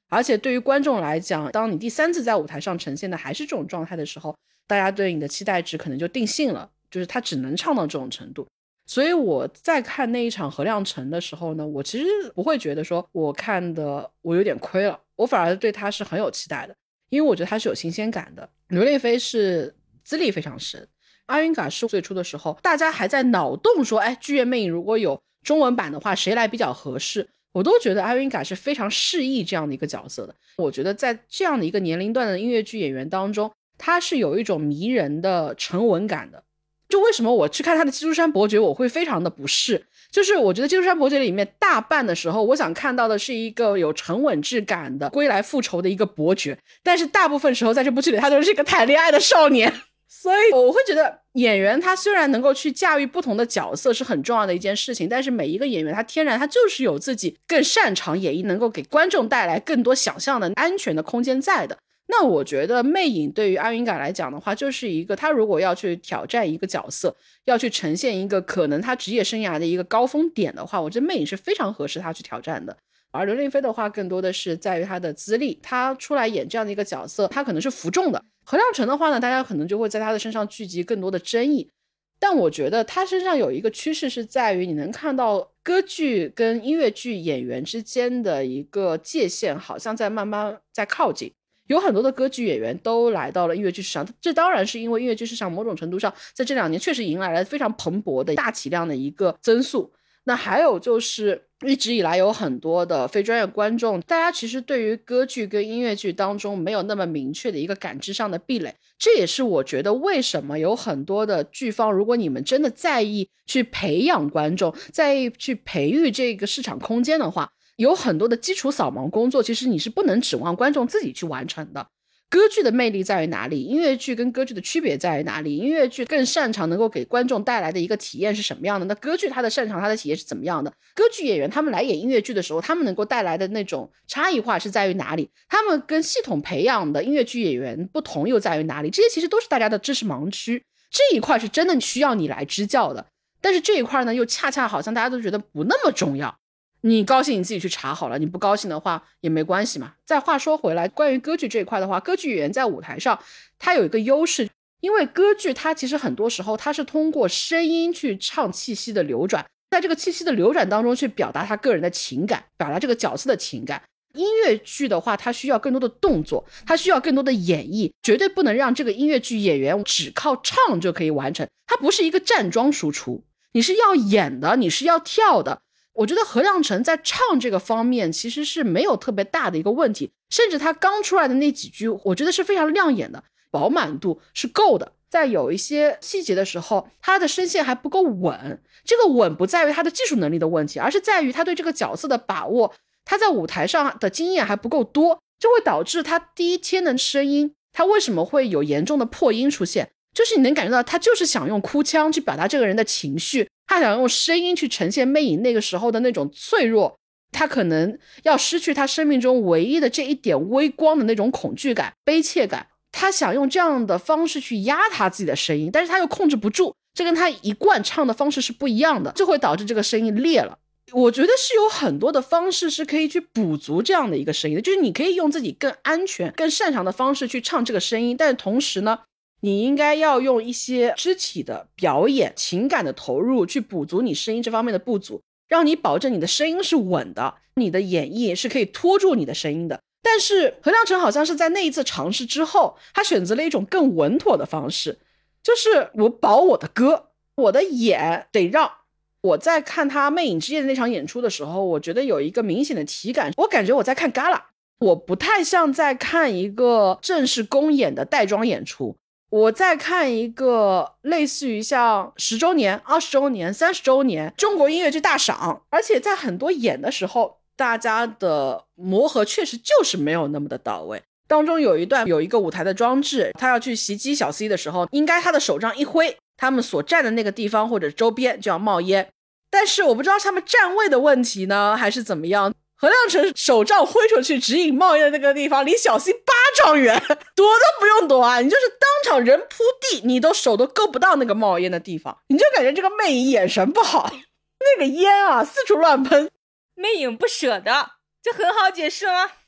而且对于观众来讲，当你第三次在舞台上呈现的还是这种状态的时候，大家对你的期待值可能就定性了，就是他只能唱到这种程度。所以我在看那一场何亮成的时候呢，我其实不会觉得说我看的我有点亏了，我反而对他是很有期待的，因为我觉得他是有新鲜感的。刘令飞是资历非常深，阿云嘎是最初的时候大家还在脑洞说，哎，剧院魅影如果有中文版的话谁来比较合适，我都觉得阿云嘎是非常适宜这样的一个角色的。我觉得在这样的一个年龄段的音乐剧演员当中，他是有一种迷人的沉稳感的。就为什么我去看他的基督山伯爵我会非常的不适，就是我觉得基督山伯爵里面大半的时候我想看到的是一个有沉稳质感的归来复仇的一个伯爵，但是大部分时候在这部剧里他都是一个谈恋爱的少年。所以我会觉得演员他虽然能够去驾驭不同的角色是很重要的一件事情，但是每一个演员他天然他就是有自己更擅长演绎能够给观众带来更多想象的安全的空间在的。那我觉得魅影对于阿云嘎来讲的话，就是一个他如果要去挑战一个角色，要去呈现一个可能他职业生涯的一个高峰点的话，我觉得魅影是非常合适他去挑战的。而刘令飞的话更多的是在于他的资历，他出来演这样的一个角色他可能是服众的。何亮成的话呢，大家可能就会在他的身上聚集更多的争议，但我觉得他身上有一个趋势是在于你能看到歌剧跟音乐剧演员之间的一个界限好像在慢慢在靠近，有很多的歌剧演员都来到了音乐剧市场，这当然是因为音乐剧市场某种程度上在这两年确实迎来了非常蓬勃的大体量的一个增速。那还有就是一直以来有很多的非专业观众，大家其实对于歌剧跟音乐剧当中没有那么明确的一个感知上的壁垒，这也是我觉得为什么有很多的剧方，如果你们真的在意去培养观众，在意去培育这个市场空间的话，有很多的基础扫盲工作其实你是不能指望观众自己去完成的。歌剧的魅力在于哪里？音乐剧跟歌剧的区别在于哪里？音乐剧更擅长能够给观众带来的一个体验是什么样的？那歌剧它的擅长它的体验是怎么样的？歌剧演员他们来演音乐剧的时候，他们能够带来的那种差异化是在于哪里？他们跟系统培养的音乐剧演员不同又在于哪里？这些其实都是大家的知识盲区，这一块是真的需要你来支教的。但是这一块呢，又恰恰好像大家都觉得不那么重要。你高兴你自己去查好了，你不高兴的话也没关系嘛。再话说回来，关于歌剧这一块的话，歌剧演员在舞台上它有一个优势，因为歌剧它其实很多时候它是通过声音去唱气息的流转，在这个气息的流转当中去表达他个人的情感，表达这个角色的情感。音乐剧的话它需要更多的动作，它需要更多的演绎，绝对不能让这个音乐剧演员只靠唱就可以完成，它不是一个站桩输出，你是要演的，你是要跳的。我觉得何亮成在唱这个方面其实是没有特别大的一个问题，甚至他刚出来的那几句我觉得是非常亮眼的，饱满度是够的。在有一些细节的时候他的声线还不够稳，这个稳不在于他的技术能力的问题，而是在于他对这个角色的把握，他在舞台上的经验还不够多，就会导致他第一天的声音他为什么会有严重的破音出现，就是你能感觉到他就是想用哭腔去表达这个人的情绪，他想用声音去呈现魅影那个时候的那种脆弱，他可能要失去他生命中唯一的这一点微光的那种恐惧感悲切感，他想用这样的方式去压他自己的声音，但是他又控制不住，这跟他一贯唱的方式是不一样的，就会导致这个声音裂了。我觉得是有很多的方式是可以去补足这样的一个声音的，就是你可以用自己更安全更擅长的方式去唱这个声音，但是同时呢你应该要用一些肢体的表演情感的投入去补足你声音这方面的不足，让你保证你的声音是稳的，你的演绎是可以拖住你的声音的。但是何亮成好像是在那一次尝试之后，他选择了一种更稳妥的方式，就是我保我的歌，我的演得让。我在看他魅影之夜的那场演出的时候，我觉得有一个明显的体感，我感觉我在看 Gala， 我不太像在看一个正式公演的带妆演出，我在看一个类似于像十周年二十周年三十周年中国音乐剧大赏，而且在很多演的时候大家的磨合确实就是没有那么的到位。当中有一段有一个舞台的装置，他要去袭击小 C 的时候，应该他的手杖一挥，他们所站的那个地方或者周边就要冒烟，但是我不知道是他们站位的问题呢还是怎么样，何亮成手杖挥出去指引冒烟的那个地方离小 C 八丈远，躲都不用躲啊，你就是当场人扑地你都手都够不到那个冒烟的地方，你就感觉这个魅影眼神不好，那个烟啊四处乱喷。 魅影不舍得，这很好解释吗？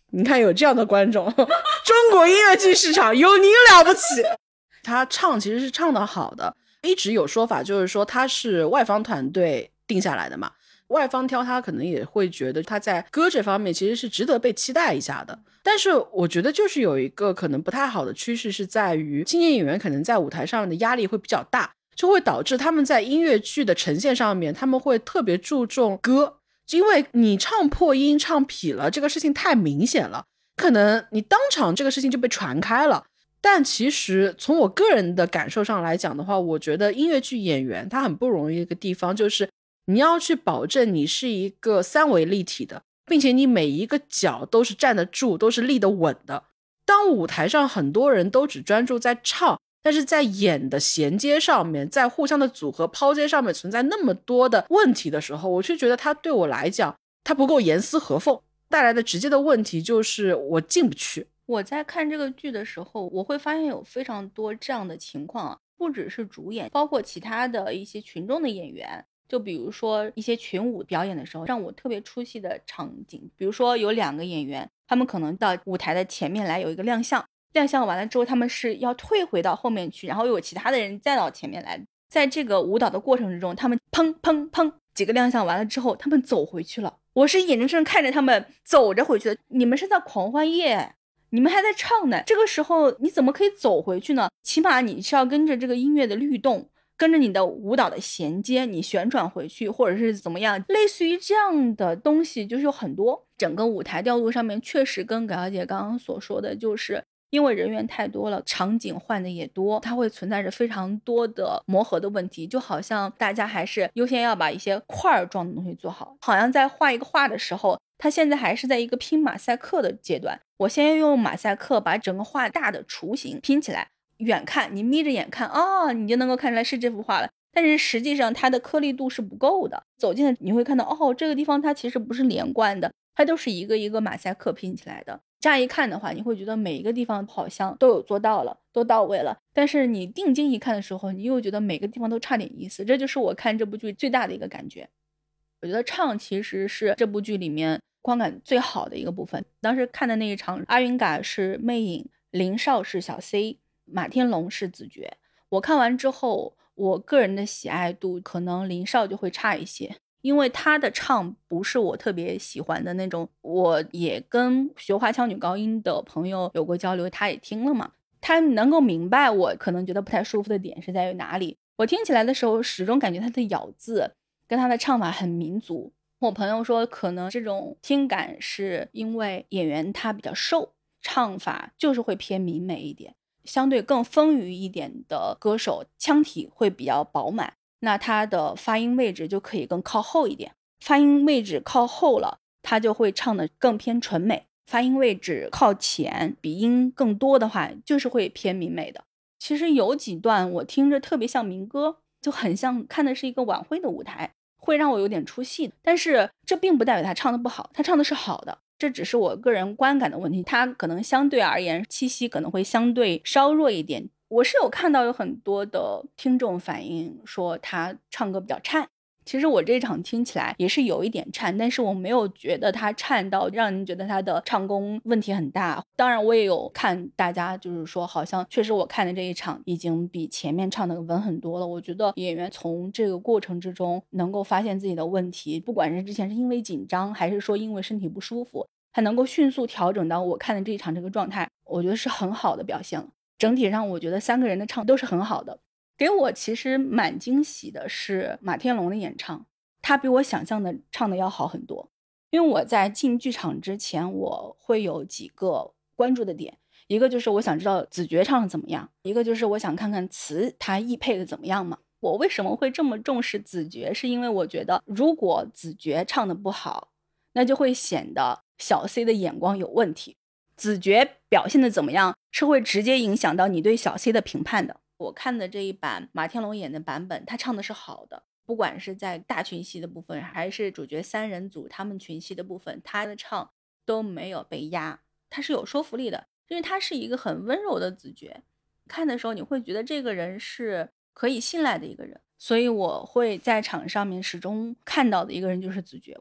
你看有这样的观众，中国音乐剧市场有您了不起。他唱其实是唱得好的，一直有说法就是说他是外方团队定下来的嘛，外方挑他可能也会觉得他在歌这方面其实是值得被期待一下的。但是我觉得就是有一个可能不太好的趋势，是在于青年演员可能在舞台上面的压力会比较大，就会导致他们在音乐剧的呈现上面他们会特别注重歌，因为你唱破音唱痞了这个事情太明显了，可能你当场这个事情就被传开了。但其实从我个人的感受上来讲的话，我觉得音乐剧演员他很不容易一个地方，就是你要去保证你是一个三维立体的，并且你每一个角都是站得住，都是立得稳的。当舞台上很多人都只专注在唱，但是在演的衔接上面，在互相的组合抛接上面存在那么多的问题的时候，我就觉得他对我来讲他不够严丝合缝，带来的直接的问题就是我进不去。 我在看这个剧的时候，我会发现有非常多这样的情况啊，不只是主演，包括其他的一些群众的演员。就比如说一些群舞表演的时候，让我特别出戏的场景，比如说有两个演员，他们可能到舞台的前面来有一个亮相，亮相完了之后他们是要退回到后面去，然后又有其他的人再到前面来。在这个舞蹈的过程之中，他们砰砰砰几个亮相完了之后，他们走回去了。我是眼睁睁看着他们走着回去的。你们是在狂欢夜，你们还在唱呢，这个时候你怎么可以走回去呢？起码你是要跟着这个音乐的律动，跟着你的舞蹈的衔接，你旋转回去或者是怎么样，类似于这样的东西就是有很多。整个舞台调度上面确实跟葛小姐刚刚所说的，就是因为人员太多了，场景换的也多，它会存在着非常多的磨合的问题，就好像大家还是优先要把一些块状的东西做好，好像在画一个画的时候，它现在还是在一个拼马赛克的阶段，我先用马赛克把整个画大的雏形拼起来，远看你眯着眼看哦，你就能够看出来是这幅画了，但是实际上它的颗粒度是不够的，走近了你会看到哦，这个地方它其实不是连贯的，它都是一个一个马赛克拼起来的。乍一看的话，你会觉得每一个地方好像都有做到了，都到位了，但是你定睛一看的时候，你又觉得每个地方都差点意思。这就是我看这部剧最大的一个感觉。我觉得唱其实是这部剧里面观感最好的一个部分。当时看的那一场，阿云嘎是魅影，林少是小 C， 马天龙是子爵。我看完之后，我个人的喜爱度可能林少就会差一些，因为他的唱不是我特别喜欢的那种。我也跟学华腔女高音的朋友有过交流，他也听了嘛，他能够明白我可能觉得不太舒服的点是在于哪里。我听起来的时候始终感觉他的咬字跟他的唱法很民族。我朋友说可能这种听感是因为演员他比较瘦，唱法就是会偏民美一点，相对更丰腴一点的歌手腔体会比较饱满，那他的发音位置就可以更靠后一点，发音位置靠后了，他就会唱的更偏纯美，发音位置靠前鼻音更多的话就是会偏民美的。其实有几段我听着特别像民歌，就很像看的是一个晚会的舞台，会让我有点出戏，但是这并不代表他唱的不好，他唱的是好的，这只是我个人观感的问题，他可能相对而言气息可能会相对稍弱一点。我是有看到有很多的听众反映说他唱歌比较颤，其实我这场听起来也是有一点颤，但是我没有觉得他颤到让人觉得他的唱功问题很大。当然我也有看大家就是说好像确实我看的这一场已经比前面唱的稳很多了。我觉得演员从这个过程之中能够发现自己的问题，不管是之前是因为紧张还是说因为身体不舒服，他能够迅速调整到我看的这一场这个状态，我觉得是很好的表现了。整体上我觉得三个人的唱都是很好的。给我其实蛮惊喜的是马天龙的演唱，他比我想象的唱的要好很多。因为我在进剧场之前我会有几个关注的点，一个就是我想知道子爵唱的怎么样，一个就是我想看看词他译配的怎么样嘛。我为什么会这么重视子爵，是因为我觉得如果子爵唱的不好，那就会显得小 C 的眼光有问题，子爵表现的怎么样是会直接影响到你对小 C 的评判的。我看的这一版马天龙演的版本，他唱的是好的，不管是在大群戏的部分还是主角三人组他们群戏的部分，他的唱都没有被压，他是有说服力的，因为他是一个很温柔的子爵，看的时候你会觉得这个人是可以信赖的一个人，所以我会在场上面始终看到的一个人就是子爵。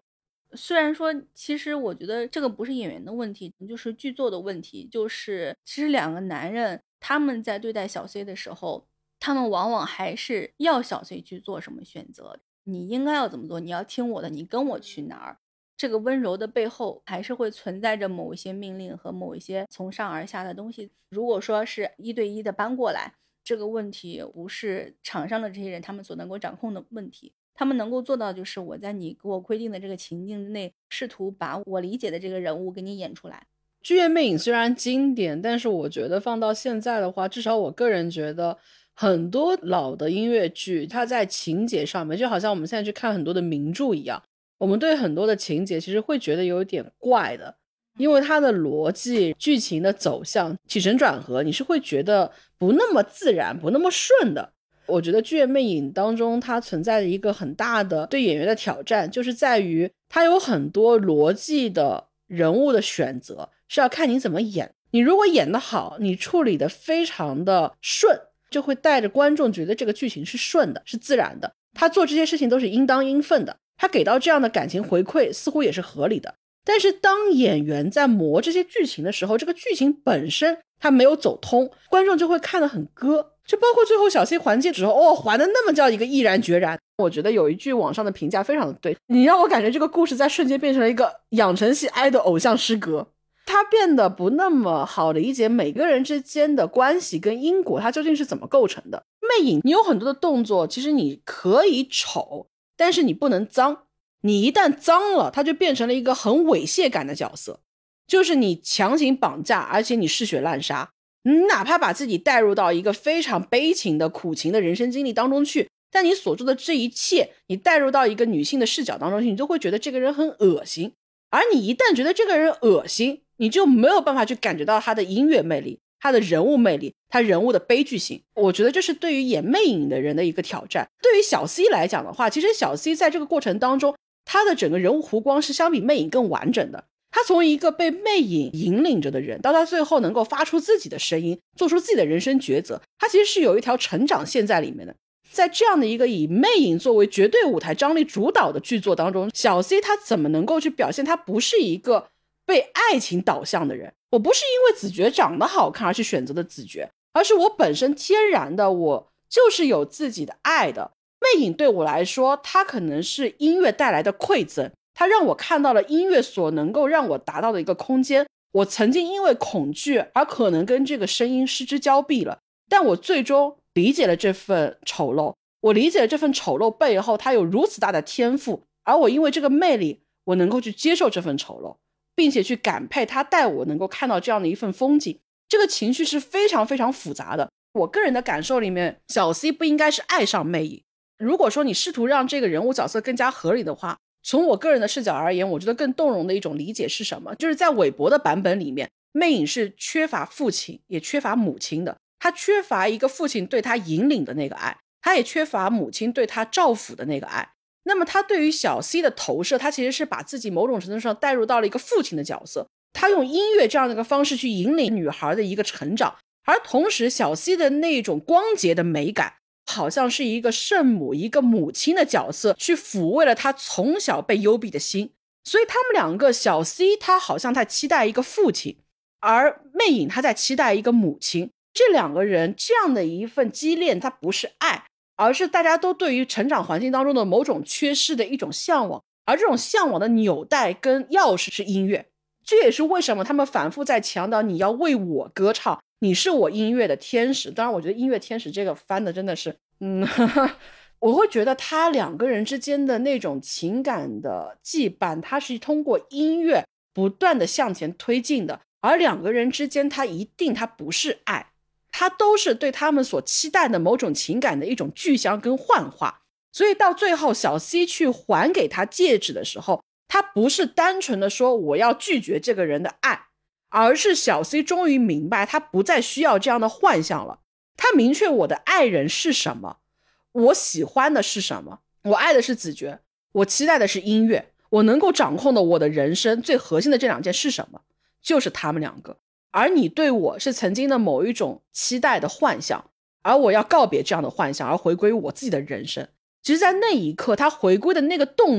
虽然说其实我觉得这个不是演员的问题，就是剧作的问题，就是其实两个男人他们在对待小 C 的时候，他们往往还是要小 C 去做什么选择，你应该要怎么做，你要听我的，你跟我去哪儿。这个温柔的背后还是会存在着某一些命令和某一些从上而下的东西。如果说是一对一的搬过来，这个问题不是场上的这些人他们所能够掌控的问题，他们能够做到就是我在你给我规定的这个情境之内，试图把我理解的这个人物给你演出来。 剧院魅影虽然经典，但是我觉得放到现在的话，至少我个人觉得很多老的音乐剧它在情节上面就好像我们现在去看很多的名著一样，我们对很多的情节其实会觉得有点怪的，因为它的逻辑剧情的走向起承转合你是会觉得不那么自然不那么顺的。我觉得剧院魅影当中它存在着一个很大的对演员的挑战，就是在于它有很多逻辑的人物的选择是要看你怎么演，你如果演得好，你处理得非常的顺，就会带着观众觉得这个剧情是顺的是自然的，他做这些事情都是应当应分的，他给到这样的感情回馈似乎也是合理的。但是当演员在磨这些剧情的时候，这个剧情本身他没有走通，观众就会看得很割。就包括最后小 C 还戒指之后，哦，还的那么叫一个毅然决然。我觉得有一句网上的评价非常的对，你让我感觉这个故事在瞬间变成了一个养成系爱的偶像诗歌，它变得不那么好理解每个人之间的关系跟因果它究竟是怎么构成的。魅影你有很多的动作其实你可以丑，但是你不能脏，你一旦脏了它就变成了一个很猥亵感的角色，就是你强行绑架而且你嗜血滥杀，你哪怕把自己带入到一个非常悲情的苦情的人生经历当中去，但你所做的这一切你带入到一个女性的视角当中去，你就会觉得这个人很恶心。而你一旦觉得这个人恶心，你就没有办法去感觉到他的音乐魅力，他的人物魅力，他人物的悲剧性。我觉得这是对于演魅影的人的一个挑战。对于小 C 来讲的话，其实小 C 在这个过程当中他的整个人物弧光是相比魅影更完整的。他从一个被魅影引领着的人到他最后能够发出自己的声音，做出自己的人生抉择，他其实是有一条成长线在里面的。在这样的一个以魅影作为绝对舞台张力主导的剧作当中，小 C 他怎么能够去表现他不是一个被爱情导向的人。我不是因为子爵长得好看而去选择的子爵，而是我本身天然的我就是有自己的爱的。魅影对我来说它可能是音乐带来的馈赠，它让我看到了音乐所能够让我达到的一个空间。我曾经因为恐惧而可能跟这个声音失之交臂了，但我最终理解了这份丑陋，我理解了这份丑陋背后它有如此大的天赋，而我因为这个魅力我能够去接受这份丑陋，并且去感佩它带我能够看到这样的一份风景。这个情绪是非常非常复杂的。我个人的感受里面，小 C 不应该是爱上魅影。如果说你试图让这个人物角色更加合理的话，从我个人的视角而言，我觉得更动容的一种理解是什么，就是在韦伯的版本里面，魅影是缺乏父亲也缺乏母亲的，他缺乏一个父亲对他引领的那个爱，他也缺乏母亲对他照拂的那个爱。那么他对于小 C 的投射，他其实是把自己某种程度上带入到了一个父亲的角色，他用音乐这样的一个方式去引领女孩的一个成长，而同时小 C 的那种光洁的美感好像是一个圣母一个母亲的角色去抚慰了他从小被幽闭的心。所以他们两个，小 C 他好像在期待一个父亲，而魅影他在期待一个母亲。这两个人这样的一份激恋，它不是爱，而是大家都对于成长环境当中的某种缺失的一种向往，而这种向往的纽带跟钥匙是音乐。这也是为什么他们反复在强调你要为我歌唱，你是我音乐的天使。当然我觉得音乐天使这个翻的真的是嗯，呵呵，我会觉得他两个人之间的那种情感的羁绊，它是通过音乐不断的向前推进的，而两个人之间他一定他不是爱，他都是对他们所期待的某种情感的一种具象跟幻化。所以到最后小 C 去还给他戒指的时候，他不是单纯的说我要拒绝这个人的爱，而是小 C 终于明白他不再需要这样的幻象了。他明确我的爱人是什么，我喜欢的是什么，我爱的是子爵，我期待的是音乐，我能够掌控的我的人生最核心的这两件是什么，就是他们两个。而你对我是曾经的某一种期待的幻想，而我要告别这样的幻想，而回归我自己的人生。其实在那一刻他回归的那个动作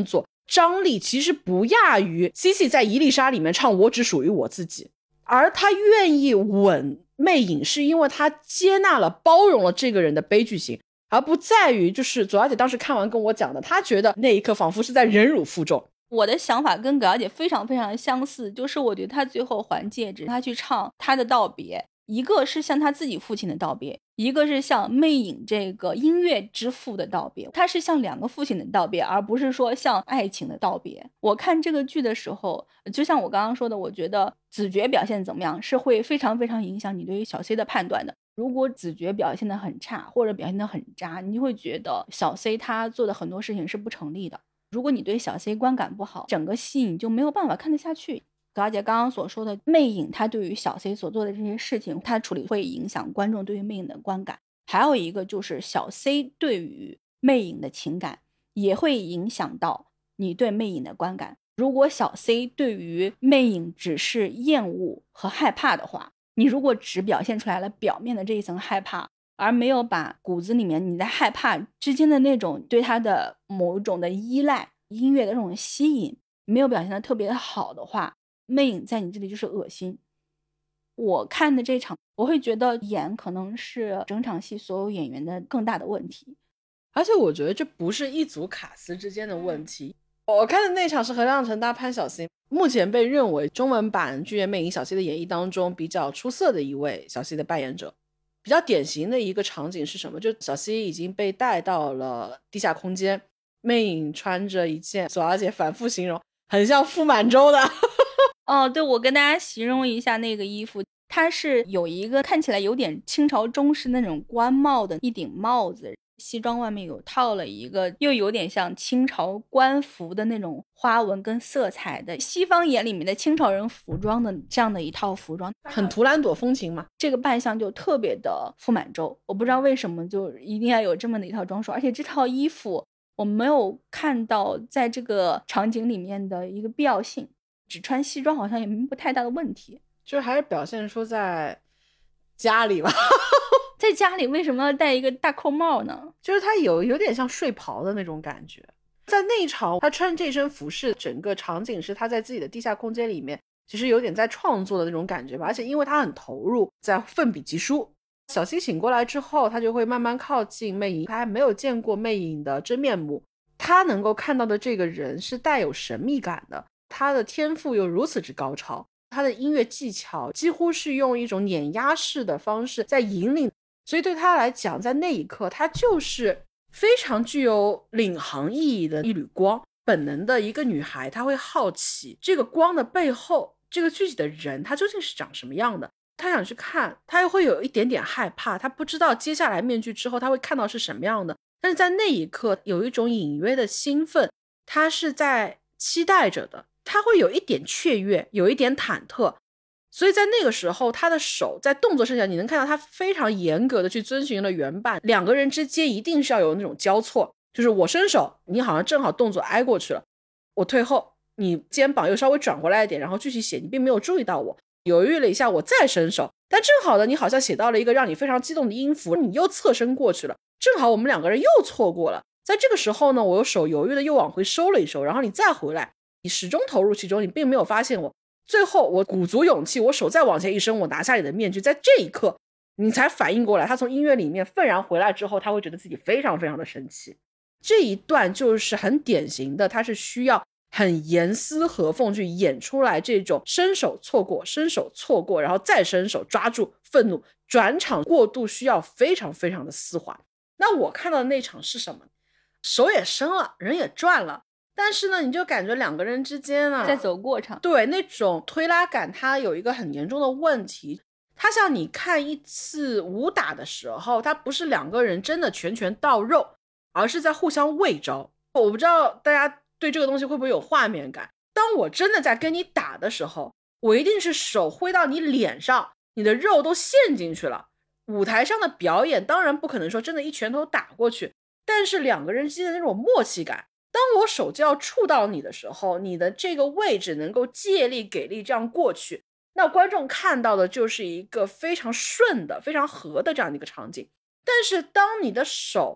张力其实不亚于 C C 在伊丽莎里面唱我只属于我自己，而他愿意吻魅影是因为他接纳了包容了这个人的悲剧性，而不在于就是左小姐当时看完跟我讲的，她觉得那一刻仿佛是在忍辱负重。 我的想法跟葛小姐非常非常相似，就是我觉得她最后还戒指，她去唱她的道别，一个是向她自己父亲的道别，一个是向魅影这个音乐之父的道别，她是向两个父亲的道别，而不是说向爱情的道别。我看这个剧的时候，就像我刚刚说的，我觉得子爵表现怎么样是会非常非常影响你对于小 C 的判断的。如果子爵表现得很差或者表现得很渣，你就会觉得小 C 他做的很多事情是不成立的。如果你对小 C 观感不好，整个戏你就没有办法看得下去。葛小姐刚刚所说的魅影，她对于小 C 所做的这些事情，她处理会影响观众对于魅影的观感。还有一个就是小 C 对于魅影的情感，也会影响到你对魅影的观感。如果小 C 对于魅影只是厌恶和害怕的话，你如果只表现出来了表面的这一层害怕，而没有把骨子里面你在害怕之间的那种对他的某种的依赖，音乐的这种吸引没有表现得特别的好的话，魅影在你这里就是恶心。我看的这场我会觉得演可能是整场戏所有演员的更大的问题， 而且我觉得这不是一组卡司之间的问题。我看的那场是何亮成搭潘晓欣，目前被认为中文版剧院魅影小 C 的演绎当中比较出色的一位小 C 的扮演者。比较典型的一个场景是什么？就小 C 已经被带到了地下空间，魅影穿着一件左小姐反复形容很像傅满洲的哦，对，我跟大家形容一下那个衣服，它是有一个看起来有点清朝中式那种官帽的一顶帽子，西装外面有套了一个又有点像清朝官服的那种花纹跟色彩的西方眼里面的清朝人服装的这样的一套服装， 很图兰朵风情嘛。 这个扮相就特别的傅满洲，我不知道为什么就一定要有这么的一套装束，而且这套衣服我没有看到在这个场景里面的一个必要性，只穿西装好像也没不太大的问题， 就还是表现出在家里吧在家里为什么要戴一个大扣帽呢？ 就是他有有点像睡袍的那种感觉。在那一场他穿这身服饰，整个场景是他在自己的地下空间里面其实有点在创作的那种感觉吧，而且因为他很投入，在奋笔疾书。小 C 醒过来之后，他就会慢慢靠近魅影，他还没有见过魅影的真面目，他能够看到的这个人是带有神秘感的，他的天赋又如此之高超，他的音乐技巧几乎是用一种碾压式的方式在引领，所以对他来讲，在那一刻他就是非常具有领航意义的一缕光。本能的一个女孩，她会好奇这个光的背后，这个具体的人他究竟是长什么样的，她想去看，她又会有一点点害怕，她不知道接下来面具之后她会看到是什么样的，但是在那一刻有一种隐约的兴奋，她是在期待着的，她会有一点雀跃，有一点忐忑。所以在那个时候，他的手在动作上你能看到他非常严格的去遵循了原版，两个人之间一定是要有那种交错，就是我伸手，你好像正好动作挨过去了，我退后，你肩膀又稍微转过来一点，然后继续写，你并没有注意到我，犹豫了一下，我再伸手，但正好的你好像写到了一个让你非常激动的音符，你又侧身过去了，正好我们两个人又错过了。在这个时候呢，我手犹豫的又往回收了一收，然后你再回来，你始终投入其中，你并没有发现我。最后我鼓足勇气，我手再往前一伸，我拿下你的面具，在这一刻你才反应过来，他从音乐里面愤然回来之后，他会觉得自己非常非常的生气。这一段就是很典型的，他是需要很严丝合缝去演出来这种伸手错过，伸手错过，然后再伸手抓住愤怒，转场过渡需要非常非常的丝滑。那我看到的那场是什么？手也伸了，人也转了，但是呢，你就感觉两个人之间啊， 在走过场， 对，那种推拉感，它有一个很严重的问题。它像你看一次武打的时候，它不是两个人真的拳拳到肉，而是在互相喂招。我不知道大家对这个东西会不会有画面感。当我真的在跟你打的时候，我一定是手挥到你脸上，你的肉都陷进去了。舞台上的表演当然不可能说真的一拳头打过去，但是两个人之间的那种默契感，当我手就要触到你的时候，你的这个位置能够借力给力这样过去，那观众看到的就是一个非常顺的非常合的这样的一个场景。但是当你的手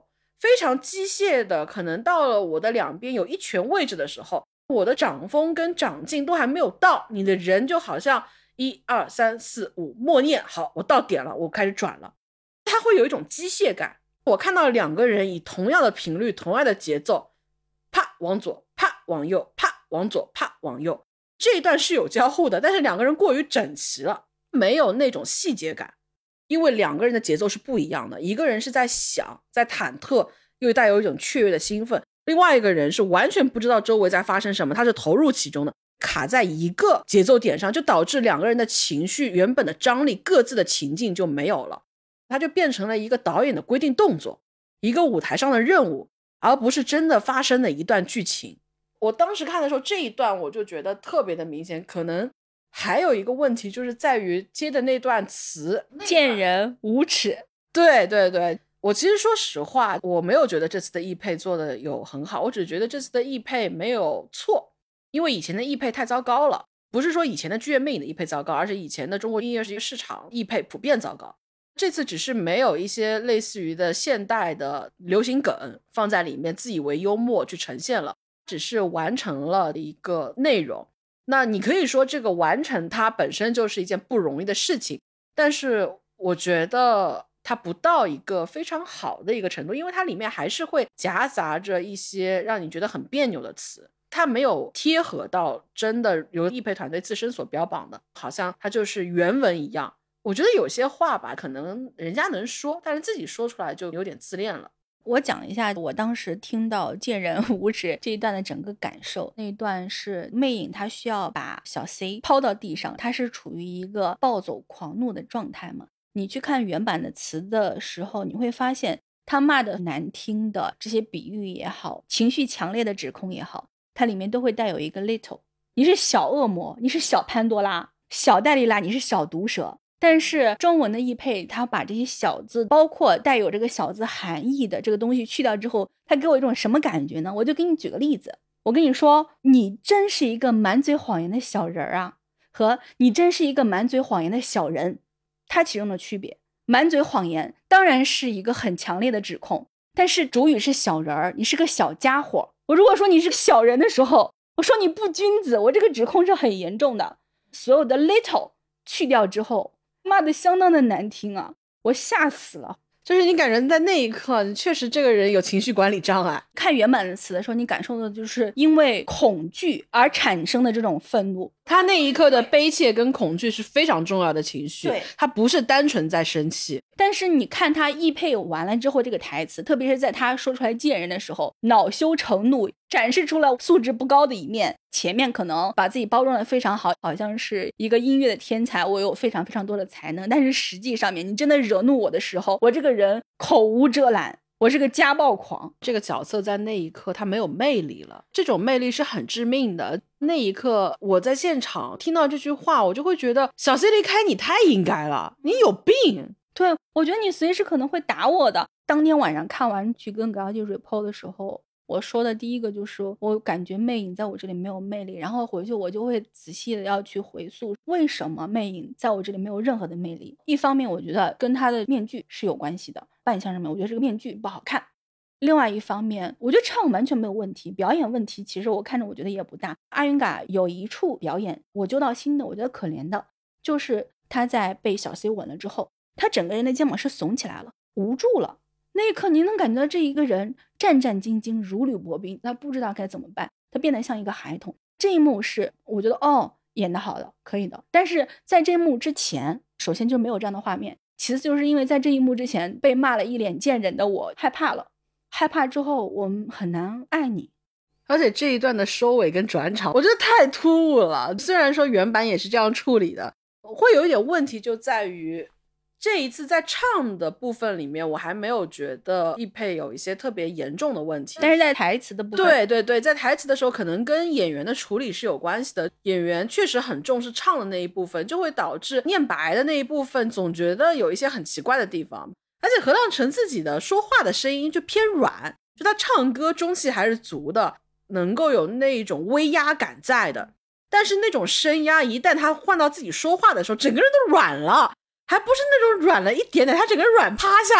非常机械的，可能到了我的两边有一拳位置的时候，我的掌风跟掌劲都还没有到，你的人就好像一二三四五默念，好，我到点了，我开始转了，它会有一种机械感。我看到两个人以同样的频率同样的节奏，啪往左啪往右，啪往左啪往右，这一段是有交互的，但是两个人过于整齐了，没有那种细节感。因为两个人的节奏是不一样的，一个人是在想在忐忑又带有一种雀跃的兴奋，另外一个人是完全不知道周围在发生什么，他是投入其中的，卡在一个节奏点上，就导致两个人的情绪原本的张力各自的情境就没有了，它就变成了一个导演的规定动作，一个舞台上的任务，而不是真的发生的一段剧情。我当时看的时候这一段我就觉得特别的明显，可能还有一个问题就是在于接的那段词见人无耻。 对对对，我其实说实话我没有觉得这次的译配做的有很好，我只觉得这次的译配没有错，因为以前的译配太糟糕了，不是说以前的剧院魅影的译配糟糕，而是以前的中国音乐市场译配普遍糟糕。这次只是没有一些类似于的现代的流行梗放在里面，自以为幽默去呈现了，只是完成了一个内容。那你可以说这个完成它本身就是一件不容易的事情，但是我觉得它不到一个非常好的一个程度，因为它里面还是会夹杂着一些让你觉得很别扭的词，它没有贴合到真的由译配团队自身所标榜的，好像它就是原文一样。我觉得有些话吧，可能人家能说，但是自己说出来就有点自恋了。 我讲一下我当时听到见人无耻这一段的整个感受。那一段是魅影他需要把小 C 抛到地上，他是处于一个暴走狂怒的状态嘛。你去看原版的词的时候，你会发现他骂的难听的这些比喻也好，情绪强烈的指控也好，它里面都会带有一个 little， 你是小恶魔，你是小潘多拉，小戴利拉，你是小毒蛇。但是中文的译配他把这些小字包括带有这个小字含义的这个东西去掉之后，他给我一种什么感觉呢？我就给你举个例子，我跟你说你真是一个满嘴谎言的小人啊，和你真是一个满嘴谎言的小人，它其中的区别。满嘴谎言当然是一个很强烈的指控，但是主语是小人儿，你是个小家伙。我如果说你是个小人的时候，我说你不君子，我这个指控是很严重的。所有的 little 去掉之后，骂的相当的难听啊，我吓死了。 就是你感觉在那一刻你确实这个人有情绪管理障碍。 看原版的词的时候，你感受的就是因为恐惧而产生的这种愤怒， 他那一刻的悲切跟恐惧是非常重要的情绪， 对， 他不是单纯在生气。 但是你看他译配完了之后，这个台词特别是在他说出来见人的时候，恼羞成怒，展示出了素质不高的一面。前面可能把自己包装的非常好，好像是一个音乐的天才，我有非常非常多的才能，但是实际上面你真的惹怒我的时候，我这个人口无遮拦，我是个家暴狂。 这个角色在那一刻他没有魅力了，这种魅力是很致命的。那一刻我在现场听到这句话，我就会觉得小 C 离开你太应该了，你有病。 对，我觉得你随时可能会打我的。当天晚上看完剧跟 Gaudi report 的时候，我说的第一个就是我感觉魅影在我这里没有魅力，然后回去我就会仔细的要去回溯为什么魅影在我这里没有任何的魅力。一方面我觉得跟他的面具是有关系的，扮相上面我觉得这个面具不好看。另外一方面我觉得唱完全没有问题，表演问题其实我看着我觉得也不大。阿云嘎有一处表演我揪到心的，我觉得可怜的就是他在被小 C 吻了之后，他整个人的肩膀是耸起来了，无助了。那一刻您能感觉到这一个人战战兢兢，如履薄冰，他不知道该怎么办，他变得像一个孩童。这一幕是我觉得哦演得好的，可以的。但是在这一幕之前，首先就没有这样的画面，其次就是因为在这一幕之前被骂了一脸贱人的我害怕了，害怕之后我们很难爱你。 而且这一段的收尾跟转场我觉得太突兀了，虽然说原版也是这样处理的，会有一点问题就在于这一次在唱的部分里面我还没有觉得译配有一些特别严重的问题， 但是在台词的部分， 对对对，在台词的时候可能跟演员的处理是有关系的。演员确实很重视唱的那一部分，就会导致念白的那一部分总觉得有一些很奇怪的地方。而且何亮成自己的说话的声音就偏软，就他唱歌中气还是足的，能够有那一种威压感在的，但是那种声压一旦他换到自己说话的时候，整个人都软了，还不是那种软了一点点，他整个人软趴下了，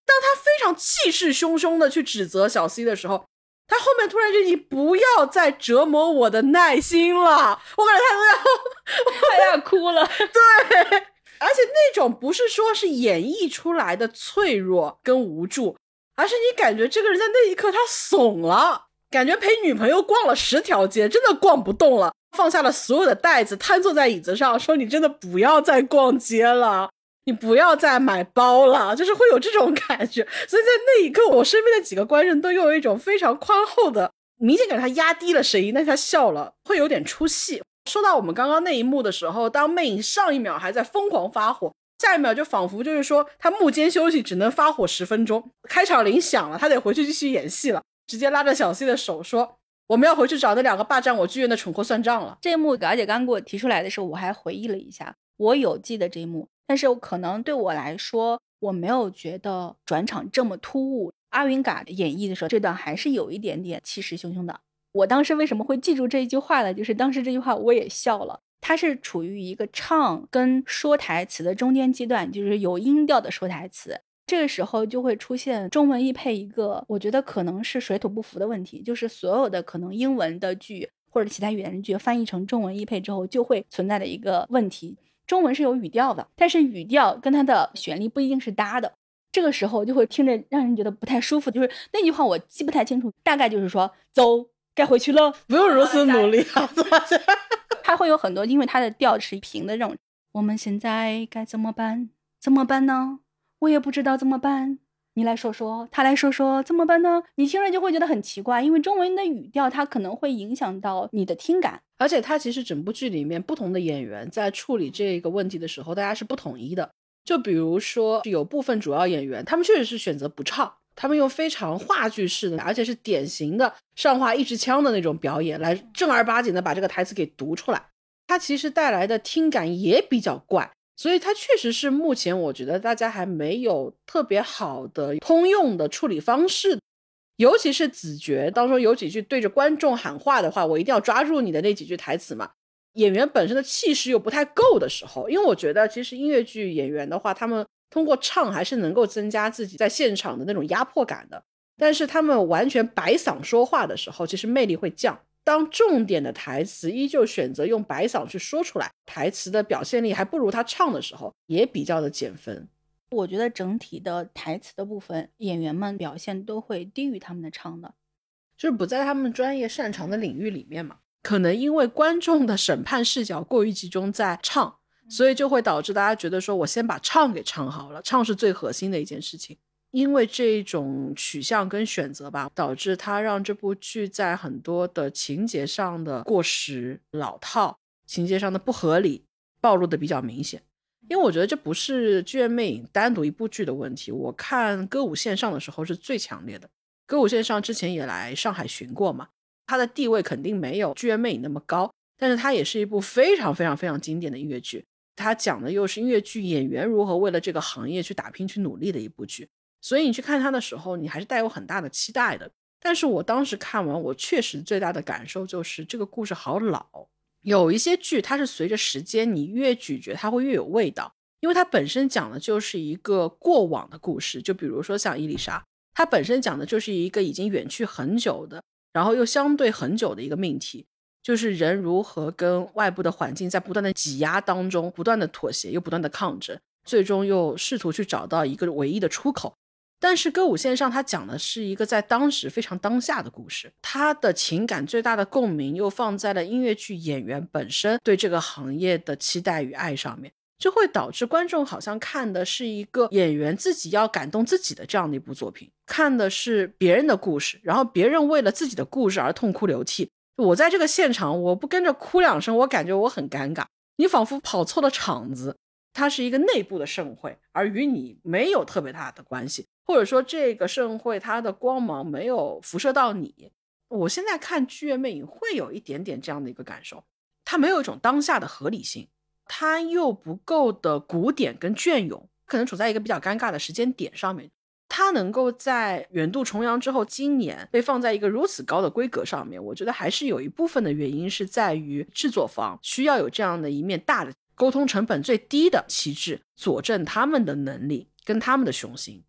当他非常气势汹汹的去指责小 C 的时候，他后面突然就你不要再折磨我的耐心了，我感觉他都要他要哭了。 对，而且那种不是说是演绎出来的脆弱跟无助，而是你感觉这个人在那一刻他怂了，感觉陪女朋友逛了十条街真的逛不动了，放下了所有的袋子，瘫坐在椅子上说你真的不要再逛街了，你不要再买包了，就是会有这种感觉。所以在那一刻我身边的几个观众都有一种非常宽厚的，明显感觉他压低了声音，但是他笑了，会有点出戏。说到我们刚刚那一幕的时候，当魅影上一秒还在疯狂发火，下一秒就仿佛就是说他幕间休息只能发火十分钟，开场铃响了，他得回去继续演戏了，直接拉着小 C 的手说我们要回去找那两个霸占我剧院的蠢货算账了。 这一幕表姐刚给我提出来的时候，我还回忆了一下，我有记得这一幕，但是可能对我来说我没有觉得转场这么突兀。阿云嘎演绎的时候这段还是有一点点气势汹汹的。我当时为什么会记住这一句话呢？就是当时这句话我也笑了，它是处于一个唱跟说台词的中间阶段，就是有音调的说台词，这个时候就会出现中文译配一个我觉得可能是水土不服的问题，就是所有的可能英文的剧或者其他语言的剧翻译成中文译配之后就会存在的一个问题，中文是有语调的，但是语调跟它的旋律不一定是搭的，这个时候就会听着让人觉得不太舒服。就是那句话我记不太清楚，大概就是说走该回去了， 不用如此努力啊。 它会有很多，因为它的调是平的这种，我们现在该怎么办？怎么办呢？我也不知道怎么办，你来说说，他来说说，怎么办呢？你听着就会觉得很奇怪，因为中文的语调它可能会影响到你的听感。 而且它其实整部剧里面不同的演员在处理这个问题的时候大家是不统一的，就比如说有部分主要演员他们确实是选择不唱，他们用非常话剧式的而且是典型的上话一支腔的那种表演来正儿八经的把这个台词给读出来，它其实带来的听感也比较怪，所以它确实是目前我觉得大家还没有特别好的通用的处理方式。尤其是子爵当中有几句对着观众喊话的话，我一定要抓住你的那几句台词嘛，演员本身的气势又不太够的时候，因为我觉得其实音乐剧演员的话他们通过唱还是能够增加自己在现场的那种压迫感的，但是他们完全白嗓说话的时候其实魅力会降，当重点的台词依旧选择用白嗓去说出来，台词的表现力还不如他唱的时候也比较的减分。 我觉得整体的台词的部分演员们表现都会低于他们的唱的， 就是不在他们专业擅长的领域里面嘛，可能因为观众的审判视角过于集中在唱，所以就会导致大家觉得说我先把唱给唱好了，唱是最核心的一件事情。因为这种取向跟选择吧，导致它让这部剧在很多的情节上的过时老套，情节上的不合理暴露的比较明显。因为我觉得这不是剧院魅影单独一部剧的问题，我看歌舞线上的时候是最强烈的。歌舞线上之前也来上海巡过嘛，它的地位肯定没有剧院魅影那么高，但是它也是一部非常非常非常经典的音乐剧，它讲的又是音乐剧演员如何为了这个行业去打拼去努力的一部剧，所以你去看它的时候你还是带有很大的期待的。但是我当时看完我确实最大的感受就是这个故事好老，有一些剧它是随着时间你越咀嚼它会越有味道，因为它本身讲的就是一个过往的故事，就比如说像伊丽莎，它本身讲的就是一个已经远去很久的然后又相对很久的一个命题，就是人如何跟外部的环境在不断的挤压当中不断的妥协又不断的抗争，最终又试图去找到一个唯一的出口。但是歌舞线上它讲的是一个在当时非常当下的故事，它的情感最大的共鸣又放在了音乐剧演员本身对这个行业的期待与爱上面，就会导致观众好像看的是一个演员自己要感动自己的这样的一部作品，看的是别人的故事，然后别人为了自己的故事而痛哭流涕，我在这个现场我不跟着哭两声我感觉我很尴尬，你仿佛跑错了场子，它是一个内部的盛会而与你没有特别大的关系，或者说这个盛会它的光芒没有辐射到你。我现在看剧院魅影会有一点点这样的一个感受，它没有一种当下的合理性，它又不够的古典跟隽永，可能处在一个比较尴尬的时间点上面，它能够在远渡重洋之后今年被放在一个如此高的规格上面，我觉得还是有一部分的原因是在于制作方需要有这样的一面大的沟通成本最低的旗帜佐证他们的能力跟他们的雄心。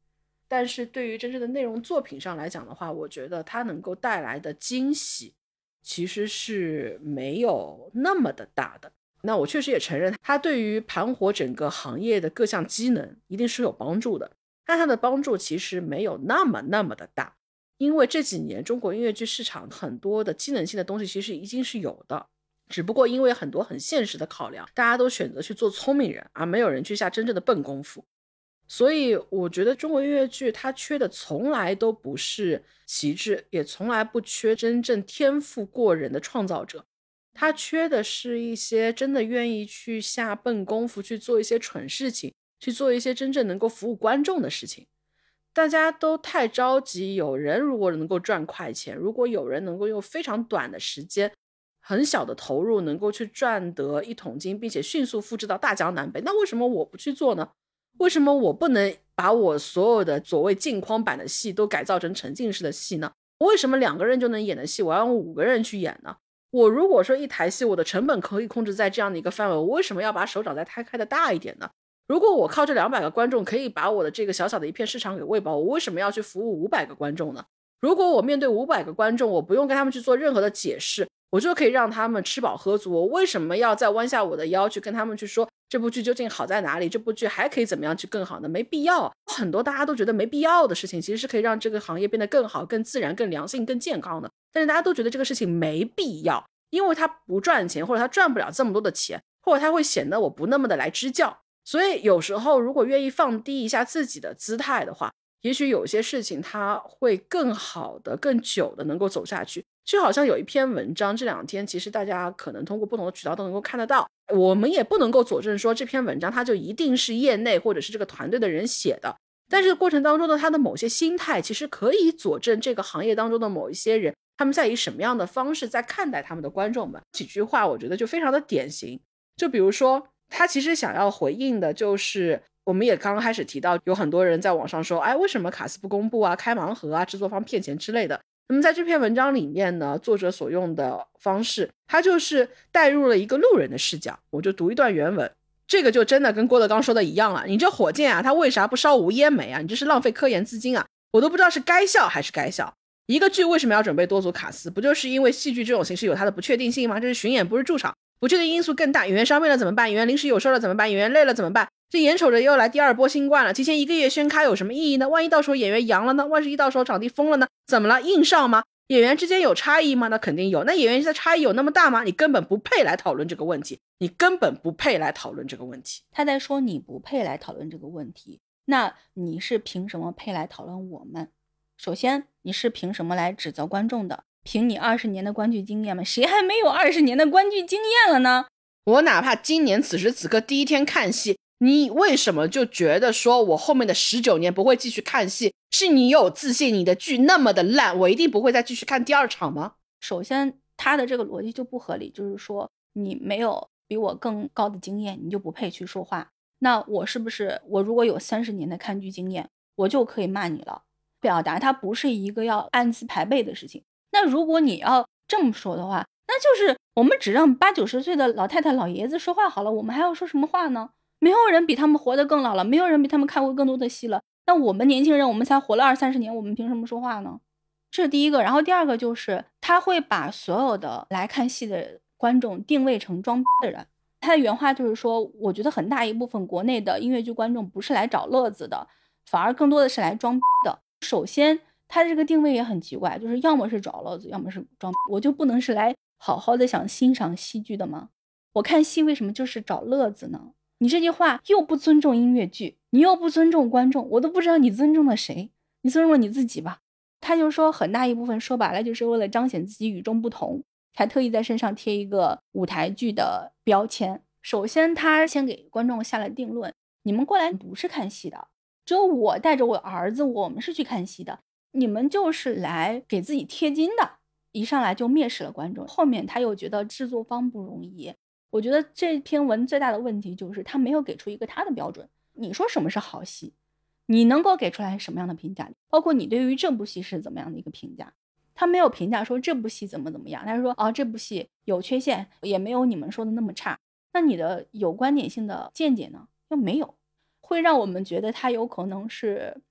但是对于真正的内容作品上来讲的话，我觉得它能够带来的惊喜其实是没有那么的大的。那我确实也承认它对于盘活整个行业的各项机能一定是有帮助的，但它的帮助其实没有那么那么的大，因为这几年中国音乐剧市场很多的机能性的东西其实已经是有的，只不过因为很多很现实的考量，大家都选择去做聪明人，而没有人去下真正的笨功夫。所以我觉得中国音乐剧它缺的从来都不是旗帜，也从来不缺真正天赋过人的创造者，它缺的是一些真的愿意去下笨功夫，去做一些蠢事情，去做一些真正能够服务观众的事情。大家都太着急，有人如果能够赚快钱，如果有人能够用非常短的时间很小的投入能够去赚得一桶金，并且迅速复制到大江南北，那为什么我不去做呢？为什么我不能把我所有的所谓镜框版的戏都改造成沉浸式的戏呢？为什么两个人就能演的戏我要用五个人去演呢？我如果说一台戏我的成本可以控制在这样的一个范围，我为什么要把手掌再开开的大一点呢？如果我靠这两百个观众可以把我的这个小小的一片市场给喂饱，我为什么要去服务五百个观众呢？如果我面对五百个观众，我不用跟他们去做任何的解释，我就可以让他们吃饱喝足，我为什么要再弯下我的腰去跟他们去说这部剧究竟好在哪里，这部剧还可以怎么样去更好呢？没必要。很多大家都觉得没必要的事情，其实是可以让这个行业变得更好、更自然、更良性、更健康的，但是大家都觉得这个事情没必要，因为它不赚钱，或者它赚不了这么多的钱，或者它会显得我不那么的来支教。所以有时候如果愿意放低一下自己的姿态的话，也许有些事情它会更好的更久的能够走下去。就好像有一篇文章，这两天其实大家可能通过不同的渠道都能够看得到，我们也不能够佐证说这篇文章它就一定是业内或者是这个团队的人写的，但是过程当中的他的某些心态其实可以佐证这个行业当中的某一些人他们在以什么样的方式在看待他们的观众们。几句话我觉得就非常的典型，就比如说他其实想要回应的就是我们也刚刚开始提到有很多人在网上说，哎，为什么卡斯不公布啊，开盲盒啊，制作方骗钱之类的。那么在这篇文章里面呢，作者所用的方式他就是带入了一个路人的视角，我就读一段原文。这个就真的跟郭德纲说的一样了，你这火箭啊，它为啥不烧无烟煤啊？你这是浪费科研资金啊，我都不知道是该笑还是该笑。一个剧为什么要准备多组卡司，不就是因为戏剧这种形式有它的不确定性吗？这是巡演不是驻场，不确定因素更大，演员伤病了怎么办？演员临时有事了怎么办？演员累了怎么办？这眼瞅着又来第二波新冠了，提前一个月宣开有什么意义呢？万一到时候演员阳了呢？万一到时候场地封了呢？怎么了？硬上吗？演员之间有差异吗？那肯定有。那演员的差异有那么大吗？你根本不配来讨论这个问题，你根本不配来讨论这个问题。 他在说你不配来讨论这个问题，那你是凭什么配来讨论我们？首先你是凭什么来指责观众的？凭你二十年的观剧经验吗？谁还没有二十年的观剧经验了呢？ 我哪怕今年此时此刻第一天看戏，你为什么就觉得说我后面的十九年不会继续看戏？是你有自信你的剧那么的烂，我一定不会再继续看第二场吗？ 首先他的这个逻辑就不合理，就是说你没有比我更高的经验，你就不配去说话。那我是不是我如果有三十年的看剧经验，我就可以骂你了？表达它不是一个要按次排辈的事情。那如果你要这么说的话，那就是我们只让八九十岁的老太太老爷子说话好了，我们还要说什么话呢？没有人比他们活得更老了，没有人比他们看过更多的戏了，那我们年轻人我们才活了二三十年，我们凭什么说话呢？这是第一个。然后第二个就是他会把所有的来看戏的观众定位成装逼的人。他的原话就是说，我觉得很大一部分国内的音乐剧观众不是来找乐子的，反而更多的是来装逼的。首先他这个定位也很奇怪，就是要么是找乐子，要么是装逼。我就不能是来好好的想欣赏戏剧的吗？我看戏为什么就是找乐子呢？你这句话又不尊重音乐剧，你又不尊重观众，我都不知道你尊重了谁，你尊重了你自己吧。他就说很大一部分说白了就是为了彰显自己与众不同，才特意在身上贴一个舞台剧的标签。首先他先给观众下了定论，你们过来不是看戏的，只有我带着我儿子我们是去看戏的，你们就是来给自己贴金的。一上来就蔑视了观众，后面他又觉得制作方不容易。我觉得这篇文最大的问题就是他没有给出一个他的标准。你说什么是好戏，你能够给出来什么样的评价，包括你对于这部戏是怎么样的一个评价。他没有评价说这部戏怎么怎么样，他说哦这部戏有缺陷，也没有你们说的那么差。那你的有观点性的见解呢又没有，会让我们觉得他有可能是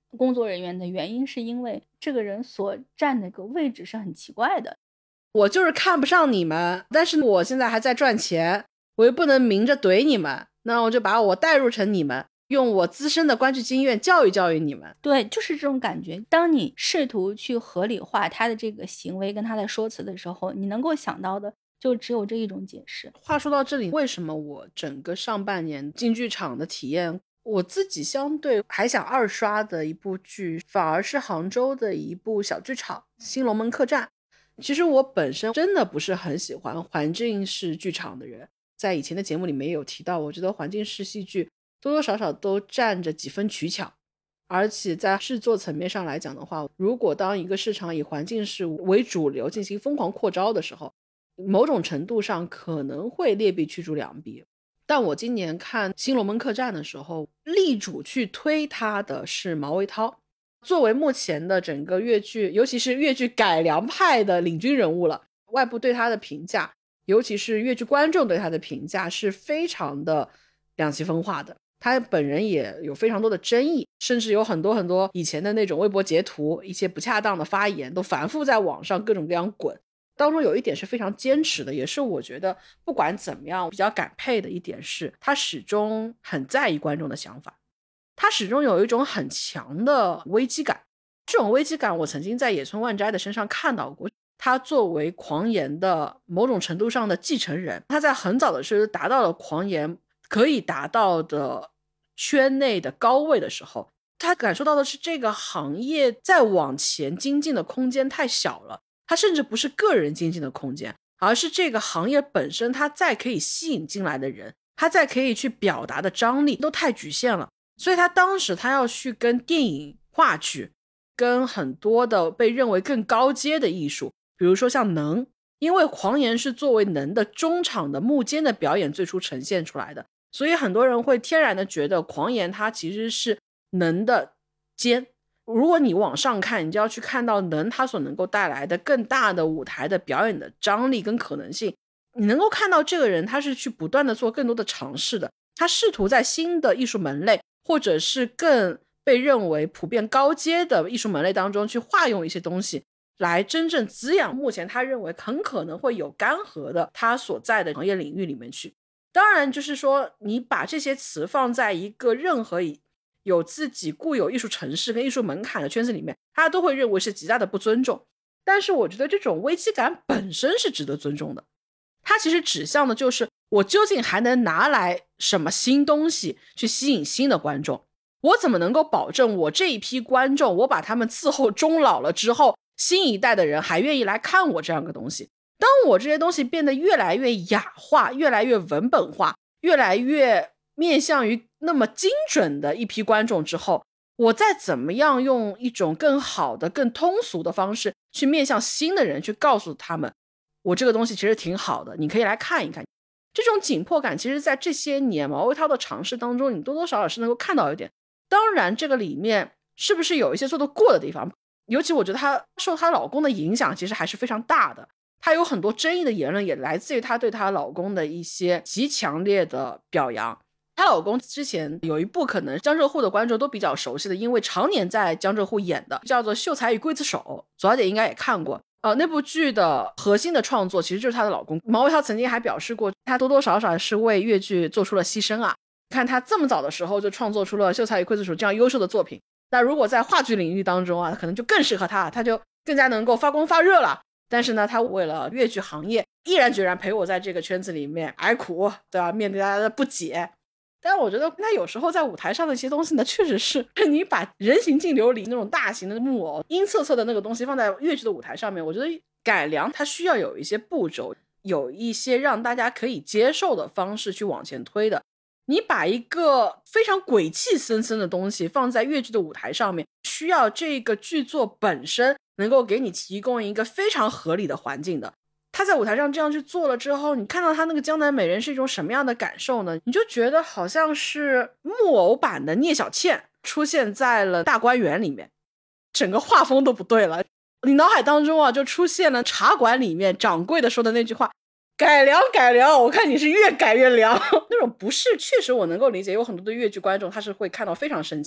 工作人员的原因是因为这个人所站的个位置是很奇怪的。 我就是看不上你们，但是我现在还在赚钱，我又不能明着怼你们，那我就把我带入成你们，用我资深的观剧经验教育教育你们。 对，就是这种感觉。当你试图去合理化他的这个行为跟他的说辞的时候，你能够想到的就只有这一种解释。 话说到这里，为什么我整个上半年进剧场的体验，我自己相对还想二刷的一部剧，反而是杭州的一部小剧场《新龙门客栈》。其实我本身真的不是很喜欢环境式剧场的人，在以前的节目里面也有提到，我觉得环境式戏剧多多少少都占着几分取巧，而且在制作层面上来讲的话，如果当一个市场以环境式为主流进行疯狂扩招的时候，某种程度上可能会劣币驱逐良币。但我今年看新龙门客栈的时候，力主去推它的是毛维涛，作为目前的整个粤剧，尤其是粤剧改良派的领军人物了，外部对他的评价，尤其是粤剧观众对他的评价是非常的两极分化的。他本人也有非常多的争议，甚至有很多很多以前的那种微博截图，一些不恰当的发言都反复在网上各种各样滚。当中有一点是非常坚持的，也是我觉得不管怎么样比较感佩的一点，是他始终很在意观众的想法，他始终有一种很强的危机感。这种危机感我曾经在野村万斋的身上看到过，他作为狂言的某种程度上的继承人，他在很早的时候达到了狂言可以达到的圈内的高位的时候，他感受到的是这个行业再往前精进的空间太小了，它甚至不是个人精进的空间，而是这个行业本身它再可以吸引进来的人，它再可以去表达的张力都太局限了。所以他当时他要去跟电影、话剧，跟很多的被认为更高阶的艺术，比如说像能，因为狂言是作为能的中场的幕间的表演最初呈现出来的，所以很多人会天然的觉得狂言它其实是能的尖。如果你往上看，你就要去看到能它所能够带来的更大的舞台的表演的张力跟可能性。你能够看到这个人他是去不断的做更多的尝试的，他试图在新的艺术门类或者是更被认为普遍高阶的艺术门类当中去化用一些东西，来真正滋养目前他认为很可能会有干涸的他所在的行业领域里面去。当然就是说你把这些词放在一个任何有自己固有艺术城市跟艺术门槛的圈子里面，他都会认为是极大的不尊重。但是我觉得这种危机感本身是值得尊重的，它其实指向的就是我究竟还能拿来什么新东西去吸引新的观众，我怎么能够保证我这一批观众，我把他们伺候终老了之后，新一代的人还愿意来看我这样的东西。当我这些东西变得越来越雅化，越来越文本化，越来越面向于那么精准的一批观众之后，我再怎么样用一种更好的更通俗的方式去面向新的人，去告诉他们我这个东西其实挺好的，你可以来看一看。这种紧迫感其实在这些年毛维涛的尝试当中，你多多少少是能够看到一点。当然这个里面是不是有一些做得过的地方，尤其我觉得她受她老公的影响其实还是非常大的，她有很多争议的言论也来自于她对她老公的一些极强烈的表扬。她老公之前有一部可能江浙沪的观众都比较熟悉的，因为常年在江浙沪演的，叫做《秀才与刽子手》，左小姐应该也看过。呃，那部剧的核心的创作其实就是她的老公。毛维涛曾经还表示过，她多多少少是为粤剧做出了牺牲啊。看她这么早的时候就创作出了《秀才与刽子手》这样优秀的作品，那如果在话剧领域当中啊，可能就更适合她，她就更加能够发光发热了。但是呢，她为了粤剧行业毅然决然陪我在这个圈子里面挨苦，对吧？面对大家的不解。但我觉得他有时候在舞台上的一些东西呢，确实是你把人形净琉璃那种大型的木偶阴恻恻的那个东西放在粤剧的舞台上面，我觉得改良它需要有一些步骤，有一些让大家可以接受的方式去往前推的。你把一个非常鬼气森森的东西放在粤剧的舞台上面，需要这个剧作本身能够给你提供一个非常合理的环境的。他在舞台上这样去做了之后，你看到他那个江南美人是一种什么样的感受呢？你就觉得好像是木偶版的聂小倩出现在了大观园里面，整个画风都不对了。你脑海当中啊，就出现了茶馆里面掌柜的说的那句话，改良改良，我看你是越改越凉那种不是，确实我能够理解，有很多的粤剧观众他是会看到非常生气的。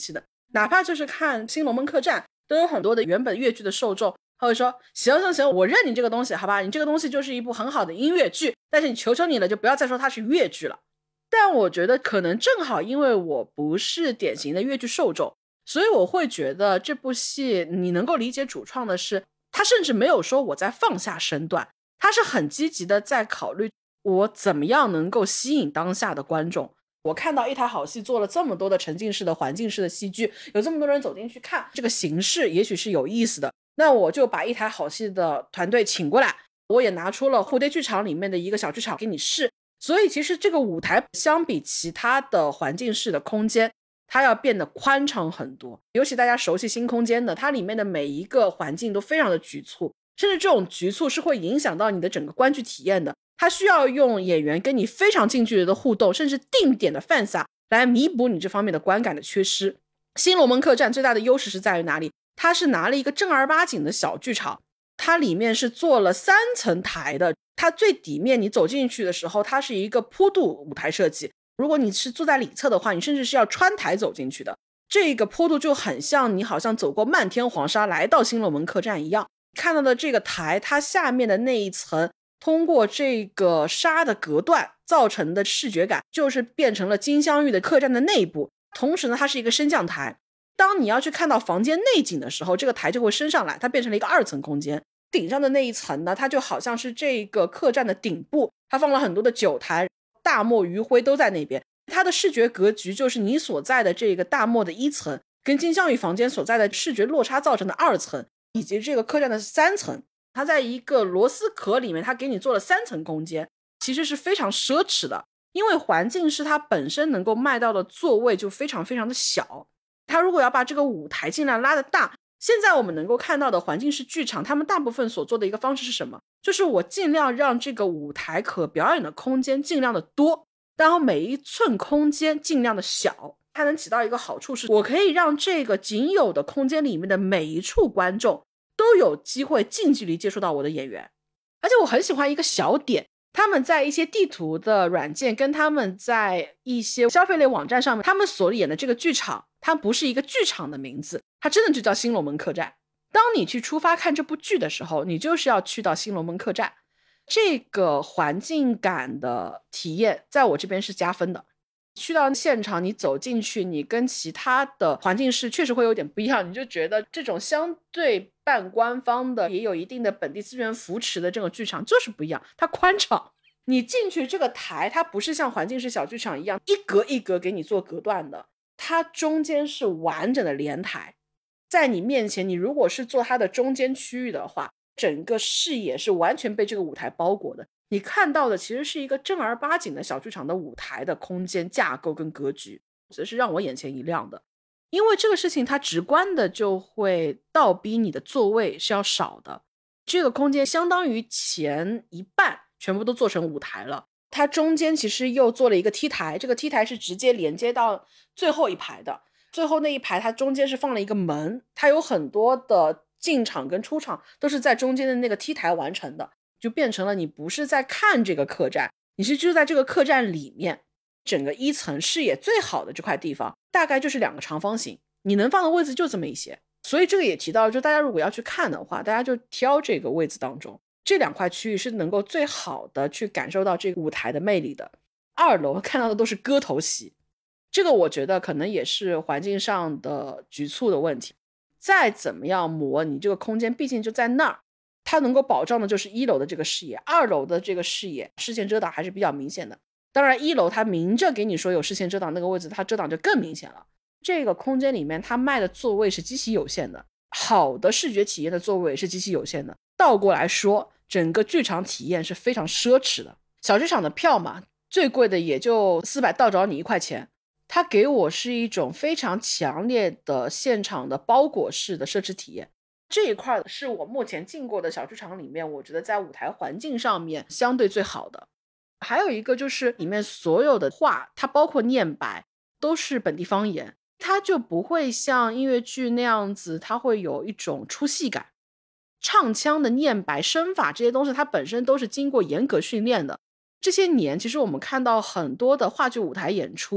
哪怕就是看新龙门客栈都有很多的原本粤剧的受众他会说行行行，我认你这个东西好吧，你这个东西就是一部很好的音乐剧，但是你求求你了，就不要再说它是粤剧了。但我觉得可能正好因为我不是典型的粤剧受众，所以我会觉得这部戏你能够理解主创的是他甚至没有说我在放下身段，他是很积极的在考虑我怎么样能够吸引当下的观众。我看到一台好戏做了这么多的沉浸式的环境式的戏剧，有这么多人走进去看，这个形式也许是有意思的，那我就把一台好戏的团队请过来，我也拿出了蝴蝶剧场里面的一个小剧场给你试。所以其实这个舞台相比其他的环境式的空间它要变得宽敞很多，尤其大家熟悉新空间的，它里面的每一个环境都非常的局促，甚至这种局促是会影响到你的整个观剧体验的，它需要用演员跟你非常近距离的互动，甚至定点的犯洒来弥补你这方面的观感的缺失。新龙门客栈最大的优势是在于哪里？它是拿了一个正儿八经的小剧场，它里面是做了三层台的，它最底面你走进去的时候它是一个坡度舞台设计，如果你是坐在里侧的话你甚至是要穿台走进去的，这个坡度就很像你好像走过漫天黄沙来到新龙门客栈一样。看到的这个台它下面的那一层通过这个沙的隔断造成的视觉感就是变成了金镶玉的客栈的内部，同时呢它是一个升降台，当你要去看到房间内景的时候这个台就会升上来，它变成了一个二层空间。顶上的那一层呢它就好像是这个客栈的顶部，它放了很多的酒台，大漠余晖都在那边，它的视觉格局就是你所在的这个大漠的一层跟金镶玉房间所在的视觉落差造成的二层，以及这个客栈的三层，它在一个螺丝壳里面它给你做了三层空间，其实是非常奢侈的，因为环境是它本身能够卖到的座位就非常非常的小，它如果要把这个舞台尽量拉得大，现在我们能够看到的环境式剧场他们大部分所做的一个方式是什么？就是我尽量让这个舞台可表演的空间尽量的多，然后每一寸空间尽量的小，它能起到一个好处是我可以让这个仅有的空间里面的每一处观众都有机会近距离接触到我的演员。而且我很喜欢一个小点，他们在一些地图的软件跟他们在一些消费类网站上面他们所演的这个剧场它不是一个剧场的名字，它真的就叫新龙门客栈。当你去出发看这部剧的时候你就是要去到新龙门客栈，这个环境感的体验在我这边是加分的。去到现场你走进去你跟其他的环境室确实会有点不一样，你就觉得这种相对半官方的也有一定的本地资源扶持的这种剧场就是不一样，它宽敞，你进去这个台它不是像环境式小剧场一样一格一格给你做隔断的，它中间是完整的连台，在你面前你如果是坐它的中间区域的话整个视野是完全被这个舞台包裹的，你看到的其实是一个正儿八经的小剧场的舞台的空间架构跟格局，这是让我眼前一亮的。因为这个事情它直观的就会倒逼你的座位是要少的，这个空间相当于前一半全部都做成舞台了，它中间其实又做了一个 T 台，这个 T 台是直接连接到最后一排的，最后那一排它中间是放了一个门，它有很多的进场跟出场都是在中间的那个 T 台完成的，就变成了你不是在看这个客栈，你是就在这个客栈里面，整个一层视野最好的这块地方大概就是两个长方形，你能放的位置就这么一些，所以这个也提到就大家如果要去看的话大家就挑这个位置当中，这两块区域是能够最好的去感受到这个舞台的魅力的。二楼看到的都是歌头席，这个我觉得可能也是环境上的局促的问题，再怎么样磨你这个空间毕竟就在那儿，它能够保障的就是一楼的这个视野，二楼的这个视野视线遮挡还是比较明显的，当然一楼它明着给你说有视线遮挡那个位置它遮挡就更明显了。这个空间里面它卖的座位是极其有限的，好的视觉体验的座位是极其有限的，倒过来说整个剧场体验是非常奢侈的。小剧场的票嘛最贵的也就四百倒找你一块钱，它给我是一种非常强烈的现场的包裹式的奢侈体验，这一块是我目前进过的小剧场里面我觉得在舞台环境上面相对最好的。还有一个就是里面所有的话它包括念白都是本地方言，它就不会像音乐剧那样子它会有一种出戏感，唱腔的念白声法这些东西它本身都是经过严格训练的，这些年其实我们看到很多的话剧舞台演出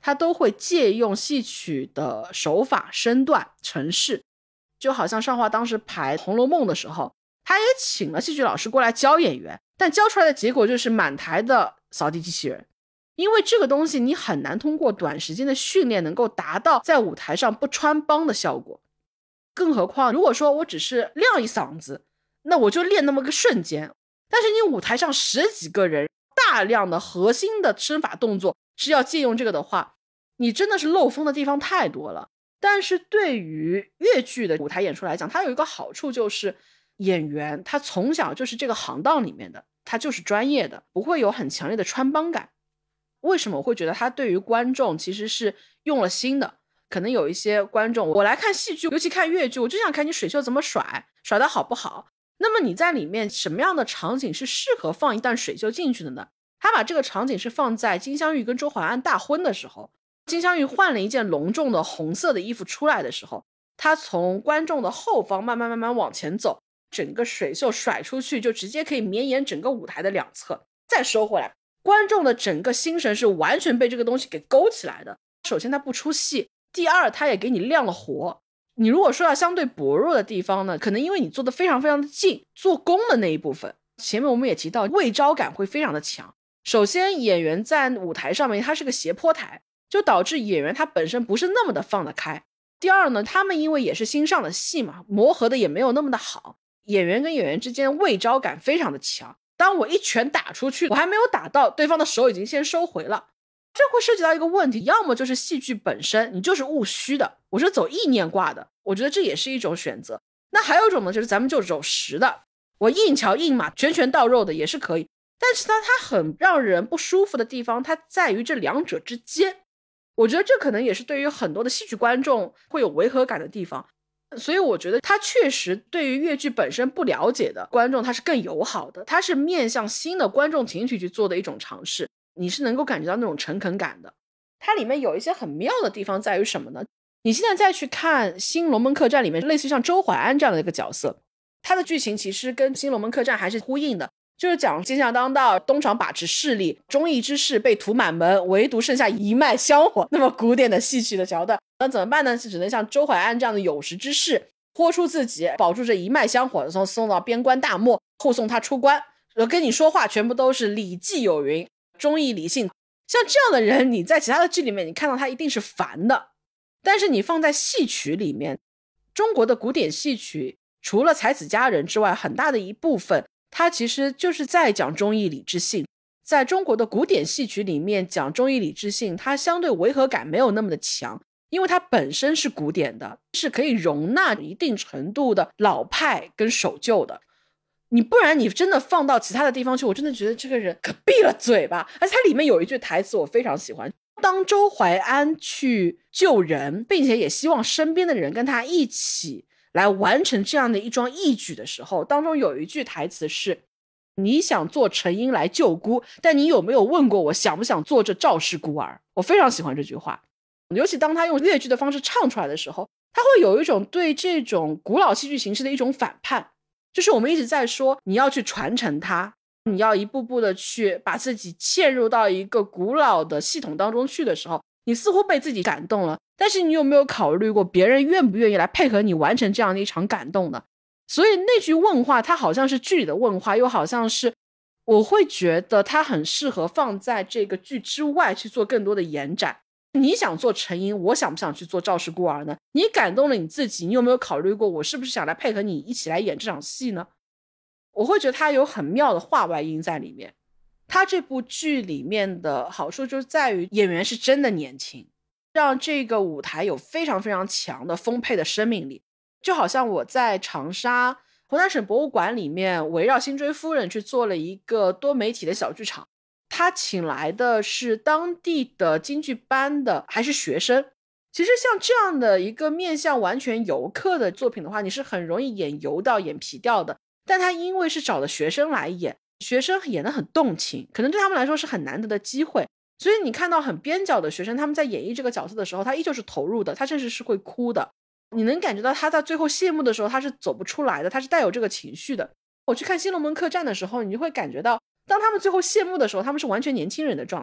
他都会借用戏曲的手法身段程式，就好像上华当时排《红楼梦》的时候，他也请了戏剧老师过来教演员，但教出来的结果就是满台的扫地机器人。因为这个东西你很难通过短时间的训练能够达到在舞台上不穿帮的效果，更何况如果说我只是亮一嗓子，那我就练那么个瞬间，但是你舞台上十几个人，大量的核心的身法动作是要借用这个的话，你真的是漏风的地方太多了。但是对于越剧的舞台演出来讲，它有一个好处，就是演员他从小就是这个行当里面的，他就是专业的，不会有很强烈的穿帮感。为什么我会觉得他对于观众其实是用了心的？可能有一些观众，我来看戏剧，尤其看越剧，我就想看你水袖怎么甩，甩得好不好。那么你在里面什么样的场景是适合放一段水袖进去的呢？他把这个场景是放在金镶玉跟周淮安大婚的时候，金镶玉换了一件隆重的红色的衣服出来的时候，他从观众的后方慢慢慢慢往前走，整个水袖甩出去就直接可以绵延整个舞台的两侧，再收回来，观众的整个心神是完全被这个东西给勾起来的。首先他不出戏，第二他也给你亮了活。你如果说要相对薄弱的地方呢，可能因为你做的非常非常的近，做工的那一部分前面我们也提到魏招感会非常的强。首先演员在舞台上面它是个斜坡台，就导致演员他本身不是那么的放得开。第二呢，他们因为也是新上的戏嘛，磨合的也没有那么的好，演员跟演员之间魏招感非常的强。当我一拳打出去，我还没有打到，对方的手已经先收回了。这会涉及到一个问题，要么就是戏剧本身你就是务虚的，我是走意念挂的，我觉得这也是一种选择。那还有一种呢，就是咱们就走实的，我硬桥硬马拳拳到肉的也是可以。但是它它很让人不舒服的地方，它在于这两者之间。我觉得这可能也是对于很多的戏剧观众会有违和感的地方。所以我觉得它确实对于越剧本身不了解的观众它是更友好的，它是面向新的观众群体去做的一种尝试，你是能够感觉到那种诚恳感的。它里面有一些很妙的地方在于什么呢？你现在再去看新龙门客栈里面类似于像周淮安这样的一个角色，它的剧情其实跟新龙门客栈还是呼应的，就是讲奸相当道，东厂把持势力，忠义之士被屠满门，唯独剩下一脉香火，那么古典的戏曲的桥段。那怎么办呢？只能像周淮安这样的有识之士豁出自己，保住这一脉香火，从送到边关大漠，护送他出关，跟你说话全部都是礼记有云，忠义礼信。像这样的人你在其他的剧里面你看到他一定是烦的，但是你放在戏曲里面，中国的古典戏曲除了才子佳人之外，很大的一部分它其实就是在讲忠义礼智信。在中国的古典戏曲里面讲忠义礼智信，它相对违和感没有那么的强，因为它本身是古典的，是可以容纳一定程度的老派跟守旧的。你不然你真的放到其他的地方去，我真的觉得这个人可闭了嘴吧。而且它里面有一句台词我非常喜欢，当周淮安去救人，并且也希望身边的人跟他一起来完成这样的一桩义举的时候，当中有一句台词是，你想做陈英来救孤，但你有没有问过我想不想做这赵氏孤儿。我非常喜欢这句话，尤其当他用越剧的方式唱出来的时候，他会有一种对这种古老戏剧形式的一种反叛，就是我们一直在说你要去传承它，你要一步步的去把自己嵌入到一个古老的系统当中去的时候，你似乎被自己感动了，但是你有没有考虑过别人愿不愿意来配合你完成这样的一场感动呢？所以那句问话它好像是剧里的问话，又好像是我会觉得它很适合放在这个剧之外去做更多的延展。你想做陈英，我想不想去做赵氏孤儿呢？你感动了你自己，你有没有考虑过我是不是想来配合你一起来演这场戏呢？我会觉得它有很妙的话外音在里面。它这部剧里面的好处就在于演员是真的年轻，让这个舞台有非常非常强的丰沛的生命力。就好像我在长沙湖南省博物馆里面围绕辛追夫人去做了一个多媒体的小剧场，他请来的是当地的京剧班的还是学生。其实像这样的一个面向完全游客的作品的话，你是很容易演游到演皮掉的，但他因为是找的学生来演，学生演得很动情，可能对他们来说是很难得的机会，所以你看到很边角的学生他们在演绎这个角色的时候，他依旧是投入的，他甚至是会哭的，你能感觉到他在最后谢幕的时候他是走不出来的，他是带有这个情绪的。我去看新龙门客栈的时候，你就会感觉到当他们最后谢幕的时候，他们是完全年轻人的状态，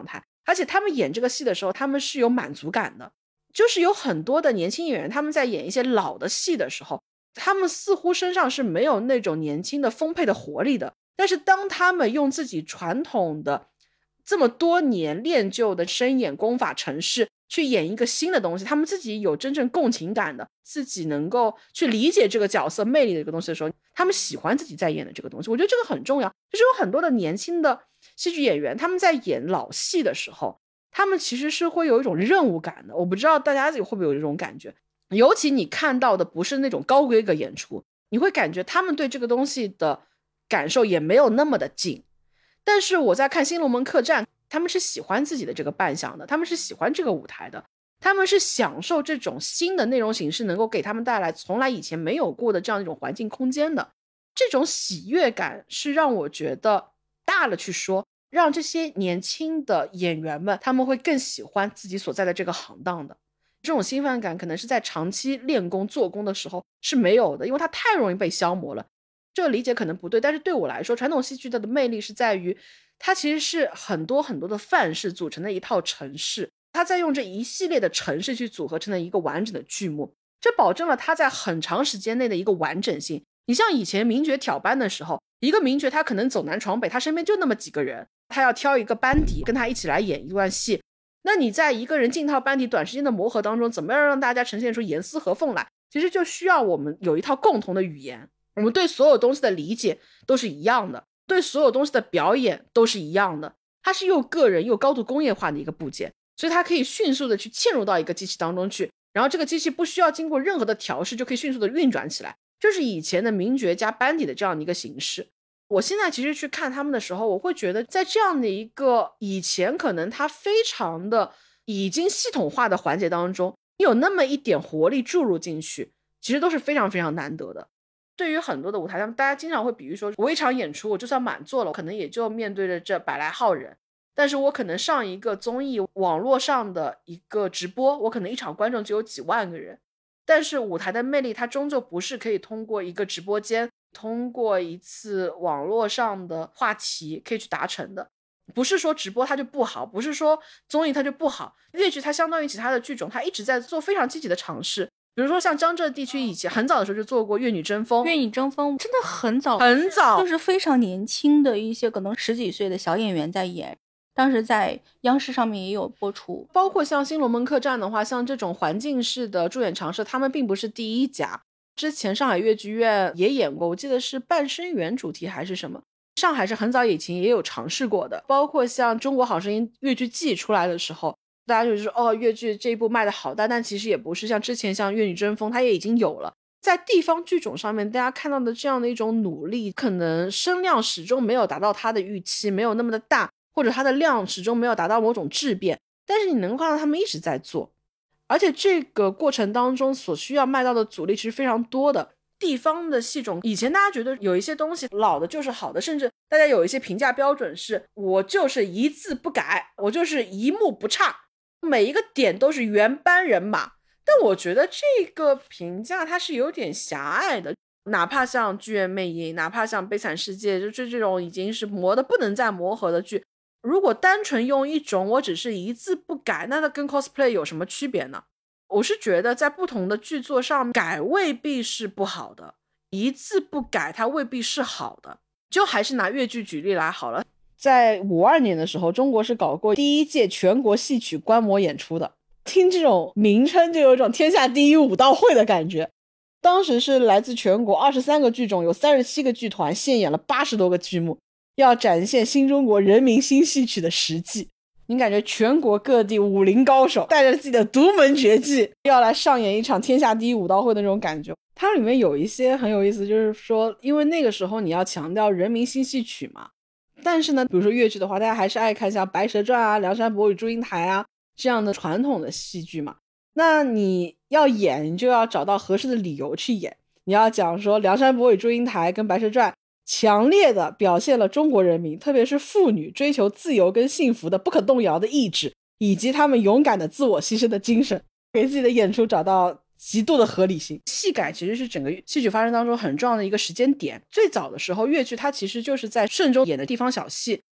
而且他们演这个戏的时候他们是有满足感的，就是有很多的年轻演员他们在演一些老的戏的时候，他们似乎身上是没有那种年轻的丰沛的活力的，但是当他们用自己传统的这么多年练就的声演功法程式去演一个新的东西，他们自己有真正共情感的，自己能够去理解这个角色魅力的一个东西的时候，他们喜欢自己在演的这个东西。我觉得这个很重要，就是有很多的年轻的戏剧演员他们在演老戏的时候，他们其实是会有一种任务感的，我不知道大家会不会有这种感觉，尤其你看到的不是那种高规格演出，你会感觉他们对这个东西的感受也没有那么的近。但是我在看新龙门客栈，他们是喜欢自己的这个扮相的，他们是喜欢这个舞台的，他们是享受这种新的内容形式能够给他们带来从来以前没有过的这样一种环境空间的，这种喜悦感是让我觉得大了去说，让这些年轻的演员们他们会更喜欢自己所在的这个行当的。这种兴奋感可能是在长期练功做工的时候是没有的，因为它太容易被消磨了。这个理解可能不对，但是对我来说传统戏剧的魅力是在于它其实是很多很多的范式组成的一套程式，它在用这一系列的程式去组合成了一个完整的剧目，这保证了它在很长时间内的一个完整性。你像以前名角挑班的时候，一个名角他可能走南闯北，他身边就那么几个人，他要挑一个班底跟他一起来演一段戏，那你在一个人进套班底短时间的磨合当中，怎么样让大家呈现出严丝合缝来，其实就需要我们有一套共同的语言，我们对所有东西的理解都是一样的，对所有东西的表演都是一样的，它是又个人又高度工业化的一个部件，所以它可以迅速的去嵌入到一个机器当中去，然后这个机器不需要经过任何的调试就可以迅速的运转起来，就是以前的名角加班底的这样的一个形式。我现在其实去看他们的时候，我会觉得在这样的一个以前可能它非常的已经系统化的环节当中，有那么一点活力注入进去，其实都是非常非常难得的。对于很多的舞台上，大家经常会比喻说，我一场演出我就算满座了，可能也就面对着这百来号人，但是我可能上一个综艺网络上的一个直播，我可能一场观众只有几万个人，但是舞台的魅力它终究不是可以通过一个直播间，通过一次网络上的话题可以去达成的。不是说直播它就不好，不是说综艺它就不好，粤剧它相当于其他的剧种，它一直在做非常积极的尝试。比如说像江浙地区以前很早的时候就做过粤女争锋， 粤女争锋真的很早很早， 就是非常年轻的一些可能十几岁的小演员在演，当时在央视上面也有播出。 包括像新龙门客栈的话，像这种环境式的助演尝试，他们并不是第一家，之前上海越剧院也演过，我记得是半生缘主题还是什么，上海是很早以前也有尝试过的。包括像中国好声音越剧季出来的时候，大家就说哦，越剧这一部卖的好，但但其实也不是，像之前像粤女争锋它也已经有了。在地方剧种上面大家看到的这样的一种努力，可能声量始终没有达到它的预期，没有那么的大，或者它的量始终没有达到某种质变，但是你能看到他们一直在做，而且这个过程当中所需要迈到的阻力是非常多的。地方的戏种以前大家觉得有一些东西老的就是好的，甚至大家有一些评价标准是我就是一字不改，我就是一幕不差，每一个点都是原班人马，但我觉得这个评价它是有点狭隘的。哪怕像剧院魅影，哪怕像悲惨世界，就这种已经是磨的不能再磨合的剧，如果单纯用一种我只是一字不改，那它跟 cosplay 有什么区别呢？我是觉得在不同的剧作上改未必是不好的，一字不改它未必是好的。就还是拿越剧举例来好了，在五二年的时候，中国是搞过第一届全国戏曲观摩演出的，听这种名称就有一种天下第一武道会的感觉。当时是来自全国二十三个剧种，有三十七个剧团，现演了八十多个剧目，要展现新中国人民新戏曲的实际。你感觉全国各地武林高手带着自己的独门绝技要来上演一场天下第一武道会的那种感觉。它里面有一些很有意思，就是说因为那个时候你要强调人民新戏曲嘛，但是呢比如说越剧的话，大家还是爱看像白蛇传啊、梁山伯与祝英台啊这样的传统的戏剧嘛，那你要演你就要找到合适的理由去演，你要讲说梁山伯与祝英台跟白蛇传强烈的表现了中国人民，特别是妇女追求自由跟幸福的不可动摇的意志，以及他们勇敢的自我牺牲的精神，给自己的演出找到极度的合理性。戏改其实是整个戏曲发生当中很重要的一个时间点。最早的时候越剧它其实就是在顺州演的地方小戏，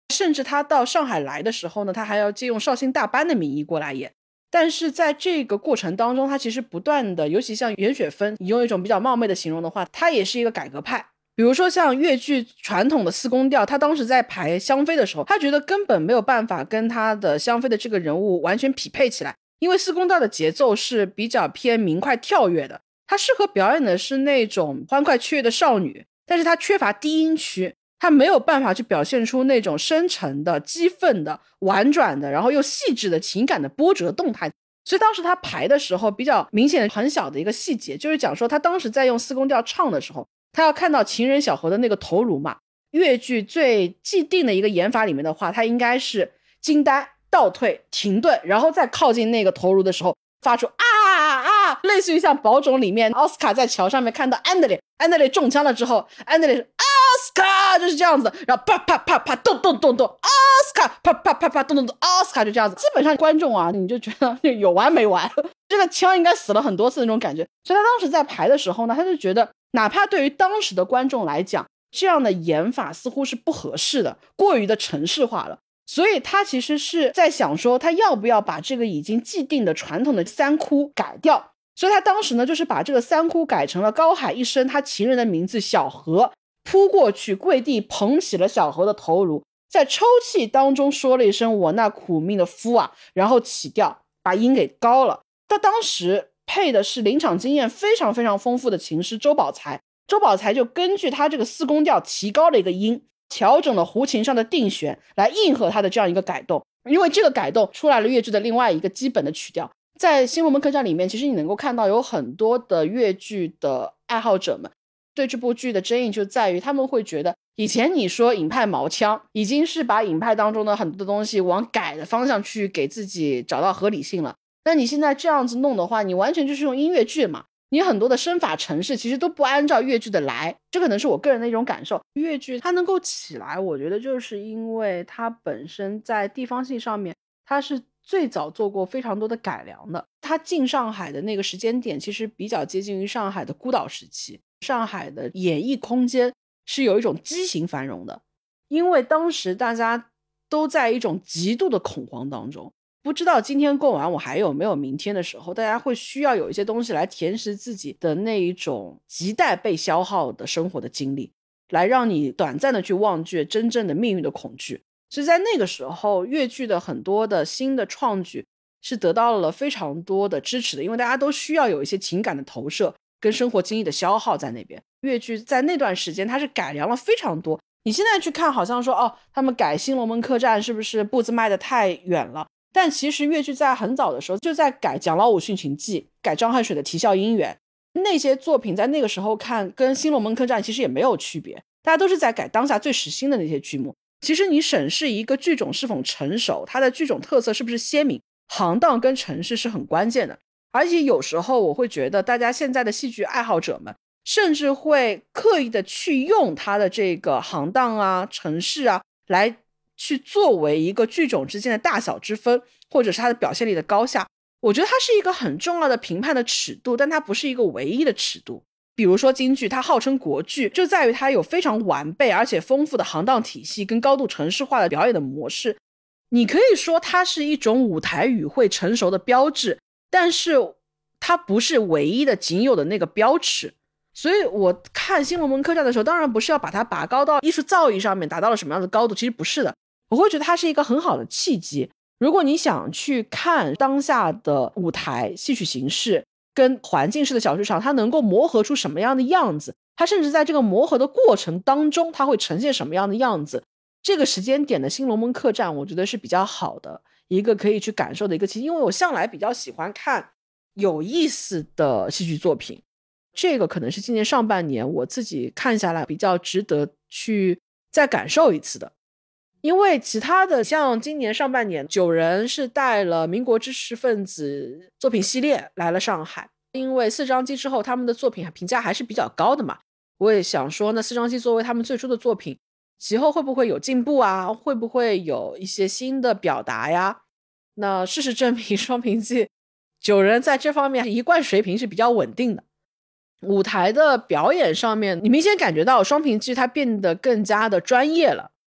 甚至他到上海来的时候呢，他还要借用绍兴大班的名义过来演。但是在这个过程当中，他其实不断的，尤其像袁雪芬，你用一种比较冒昧的形容的话，他也是一个改革派。比如说像粤剧传统的四宫调，他当时在排香妃的时候，他觉得根本没有办法跟他的香妃的这个人物完全匹配起来，因为四宫调的节奏是比较偏明快跳跃的，他适合表演的是那种欢快雀跃的少女，但是他缺乏低音区，他没有办法去表现出那种深沉的激愤的婉转的然后又细致的情感的波折动态。所以当时他排的时候比较明显的很小的一个细节，就是讲说他当时在用四宫调唱的时候，他要看到情人小河的那个头颅嘛，粤剧最既定的一个演法里面的话，他应该是惊呆倒退停顿，然后再靠近那个头颅的时候发出啊啊，类似于像宝冢里面奥斯卡在桥上面看到安德烈安德烈中枪了之后，安德烈是奥斯卡，就是这样子，然后啪啪啪啪咚咚咚咚奥斯卡，啪啪啪啪咚咚咚奥斯卡，就这样子。基本上观众啊，你就觉得有完没完，这个枪应该死了很多次那种感觉。所以他当时在排的时候呢，他就觉得哪怕对于当时的观众来讲，这样的演法似乎是不合适的，过于的程式化了。所以他其实是在想说他要不要把这个已经既定的传统的三哭改掉。所以他当时呢就是把这个三哭改成了高海一声他情人的名字小何，扑过去跪地捧起了小何的头颅，在抽泣当中说了一声我那苦命的夫啊，然后起调把音给高了。他当时配的是临场经验非常非常丰富的琴师周宝才，周宝才就根据他这个四宫调提高了一个音，调整了胡琴上的定弦来应和他的这样一个改动。因为这个改动出来了粤剧的另外一个基本的曲调。在新龙门客栈里面，其实你能够看到有很多的粤剧的爱好者们对这部剧的争议就在于他们会觉得以前你说影派毛腔已经是把影派当中的很多的东西往改的方向去给自己找到合理性了，那你现在这样子弄的话，你完全就是用音乐剧嘛，你很多的身法程式其实都不按照粤剧的来，这可能是我个人的一种感受。粤剧它能够起来，我觉得就是因为它本身在地方性上面它是最早做过非常多的改良的。它进上海的那个时间点其实比较接近于上海的孤岛时期，上海的演艺空间是有一种畸形繁荣的，因为当时大家都在一种极度的恐慌当中，不知道今天过完我还有没有明天的时候，大家会需要有一些东西来填实自己的那一种亟待被消耗的生活的经历，来让你短暂的去忘却真正的命运的恐惧。所以在那个时候，粤剧的很多的新的创举是得到了非常多的支持的，因为大家都需要有一些情感的投射跟生活经历的消耗在那边。粤剧在那段时间它是改良了非常多，你现在去看好像说哦，他们改新龙门客栈是不是步子迈得太远了，但其实粤剧在很早的时候就在改讲老五殉情记，改张恨水的啼笑姻缘，那些作品在那个时候看跟新龙门客栈其实也没有区别，大家都是在改当下最时兴的那些剧目。其实你审视一个剧种是否成熟，它的剧种特色是不是鲜明，行当跟程式是很关键的。而且有时候我会觉得大家现在的戏剧爱好者们甚至会刻意的去用它的这个行当啊程式啊来去作为一个剧种之间的大小之分，或者是它的表现力的高下。我觉得它是一个很重要的评判的尺度，但它不是一个唯一的尺度。比如说京剧它号称国剧，就在于它有非常完备而且丰富的行当体系跟高度程式化的表演的模式。你可以说它是一种舞台语汇成熟的标志，但是它不是唯一的仅有的那个标尺。所以我看新龙门客栈的时候，当然不是要把它拔高到艺术造诣上面达到了什么样的高度，其实不是的。我会觉得它是一个很好的契机，如果你想去看当下的舞台戏曲形式跟环境式的小剧场它能够磨合出什么样的样子，它甚至在这个磨合的过程当中它会呈现什么样的样子，这个时间点的新龙门客栈我觉得是比较好的一个可以去感受的一个契机。因为我向来比较喜欢看有意思的戏剧作品，这个可能是今年上半年我自己看下来比较值得去再感受一次的。因为其他的像今年上半年九人是带了民国知识分子作品系列来了上海，因为四张机之后他们的作品评价还是比较高的嘛，我也想说那四张机作为他们最初的作品，其后会不会有进步啊，会不会有一些新的表达呀。那事实证明双屏记九人在这方面一贯水平是比较稳定的，舞台的表演上面你明显感觉到双屏记它变得更加的专业了，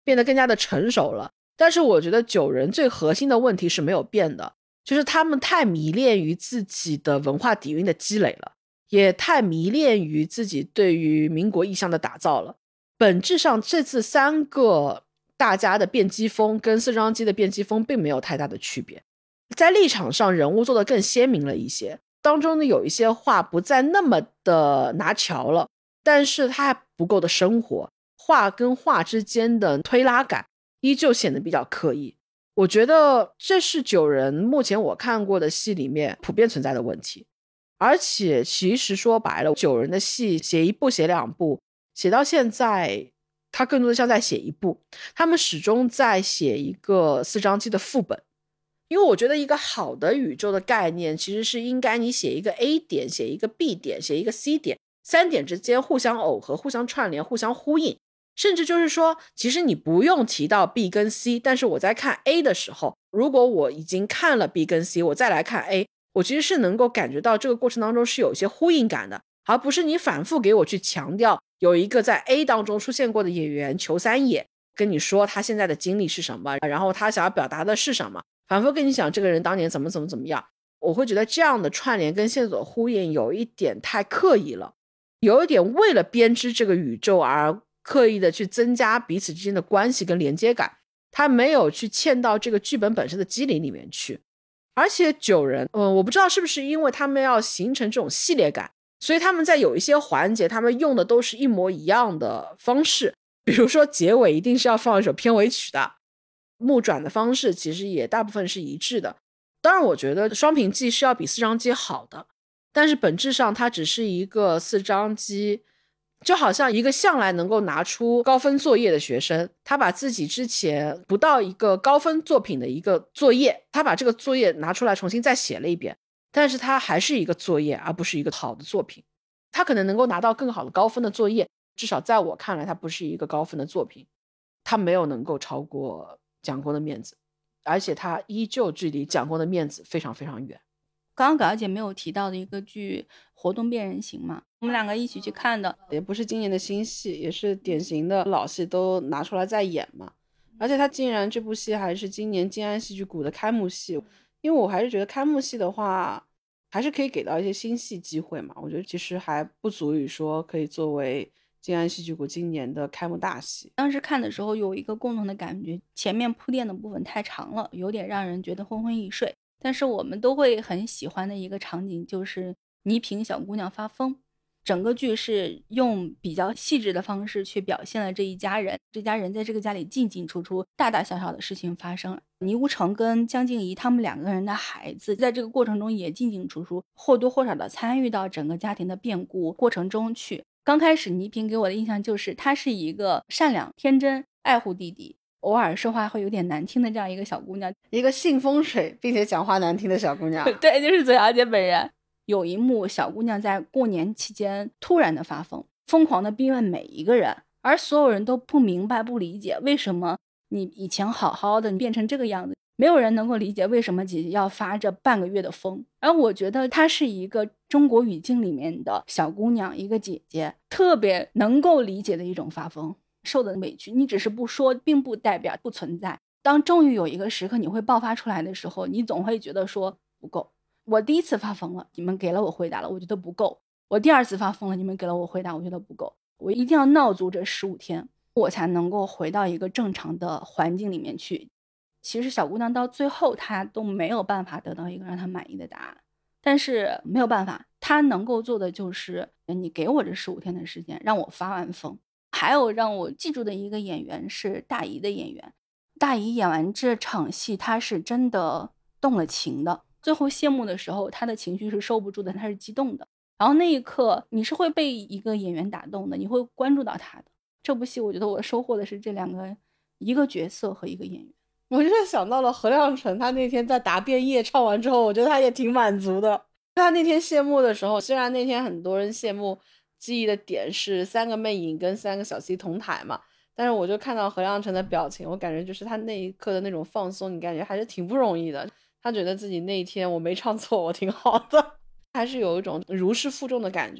变得更加的成熟了。但是我觉得九人最核心的问题是没有变的，就是他们太迷恋于自己的文化底蕴的积累了，也太迷恋于自己对于民国意象的打造了。本质上这次三个大家的变机锋跟四张机的变机锋并没有太大的区别，在立场上人物做得更鲜明了一些，当中呢有一些话不再那么的拿桥了，但是它还不够的生活，话跟话之间的推拉感依旧显得比较刻意。我觉得这是九人目前我看过的戏里面普遍存在的问题。而且其实说白了，九人的戏写一部写两部，写到现在他更多的像在写一部，他们始终在写一个四张机的副本。因为我觉得一个好的宇宙的概念其实是应该你写一个 A 点，写一个 B 点，写一个 C 点，三点之间互相耦合，互相串联，互相呼应，甚至就是说其实你不用提到 B 跟 C， 但是我在看 A 的时候，如果我已经看了 B 跟 C， 我再来看 A， 我其实是能够感觉到这个过程当中是有一些呼应感的，而不是你反复给我去强调有一个在 A 当中出现过的演员裘三野跟你说他现在的经历是什么，然后他想要表达的是什么，反复跟你讲这个人当年怎么怎么怎么样。我会觉得这样的串联跟线索呼应有一点太刻意了，有一点为了编织这个宇宙而刻意的去增加彼此之间的关系跟连接感，他没有去嵌到这个剧本本身的机理里面去。而且九人嗯，我不知道是不是因为他们要形成这种系列感，所以他们在有一些环节他们用的都是一模一样的方式，比如说结尾一定是要放一首片尾曲的，木转的方式其实也大部分是一致的。当然我觉得双屏记是要比四张机好的，但是本质上它只是一个四张机，就好像一个向来能够拿出高分作业的学生，他把自己之前不到一个高分作品的一个作业，他把这个作业拿出来重新再写了一遍，但是他还是一个作业而不是一个好的作品。他可能能够拿到更好的高分的作业，至少在我看来他不是一个高分的作品，他没有能够超过蒋公的面子，而且他依旧距离蒋公的面子非常非常远。 刚刚葛小姐没有提到的一个剧《活动变人形》嘛，我们两个一起去看的， 也不是今年的新戏，也是典型的老戏都拿出来再演嘛。而且他竟然这部戏还是今年静安戏剧谷的开幕戏，因为我还是觉得开幕戏的话还是可以给到一些新戏机会嘛，我觉得其实还不足以说可以作为静安戏剧谷今年的开幕大戏。 当时看的时候有一个共同的感觉，前面铺垫的部分太长了，有点让人觉得昏昏欲睡，但是我们都会很喜欢的一个场景就是倪萍小姑娘发疯。整个剧是用比较细致的方式去表现了这一家人，这家人在这个家里进进出出，大大小小的事情发生。倪无成跟江静怡他们两个人的孩子在这个过程中也进进出出，或多或少的参与到整个家庭的变故过程中去。刚开始倪萍给我的印象就是她是一个善良天真爱护弟弟，偶尔说话会有点难听的这样一个小姑娘， 一个信风水并且讲话难听的小姑娘对，就是左小姐本人。有一幕小姑娘在过年期间突然的发疯，疯狂的逼问每一个人，而所有人都不明白不理解为什么你以前好好的你变成这个样子，没有人能够理解为什么姐姐要发这半个月的疯。而我觉得她是一个中国语境里面的小姑娘，一个姐姐特别能够理解的一种发疯，受的委屈你只是不说并不代表不存在，当终于有一个时刻你会爆发出来的时候，你总会觉得说不够。我第一次发疯了，你们给了我回答了，我觉得不够。我第二次发疯了，你们给了我回答，我觉得不够。我一定要闹足这十五天，我才能够回到一个正常的环境里面去。其实小姑娘到最后她都没有办法得到一个让她满意的答案，但是没有办法，她能够做的就是你给我这十五天的时间让我发完疯。还有让我记住的一个演员是大姨的演员，大姨演完这场戏她是真的动了情的，最后谢幕的时候她的情绪是收不住的，她是激动的，然后那一刻你是会被一个演员打动的，你会关注到他的。这部戏我觉得我收获的是这两个，一个角色和一个演员。 我就想到了何亮成，他那天在答辩夜唱完之后，我觉得他也挺满足的。他那天谢幕的时候，虽然那天很多人谢幕记忆的点是三个魅影跟三个小 C 同台嘛，但是我就看到何亮成的表情，我感觉就是他那一刻的那种放松，你感觉还是挺不容易的。他觉得自己那一天我没唱错，我挺好的，还是有一种如释负重的感觉。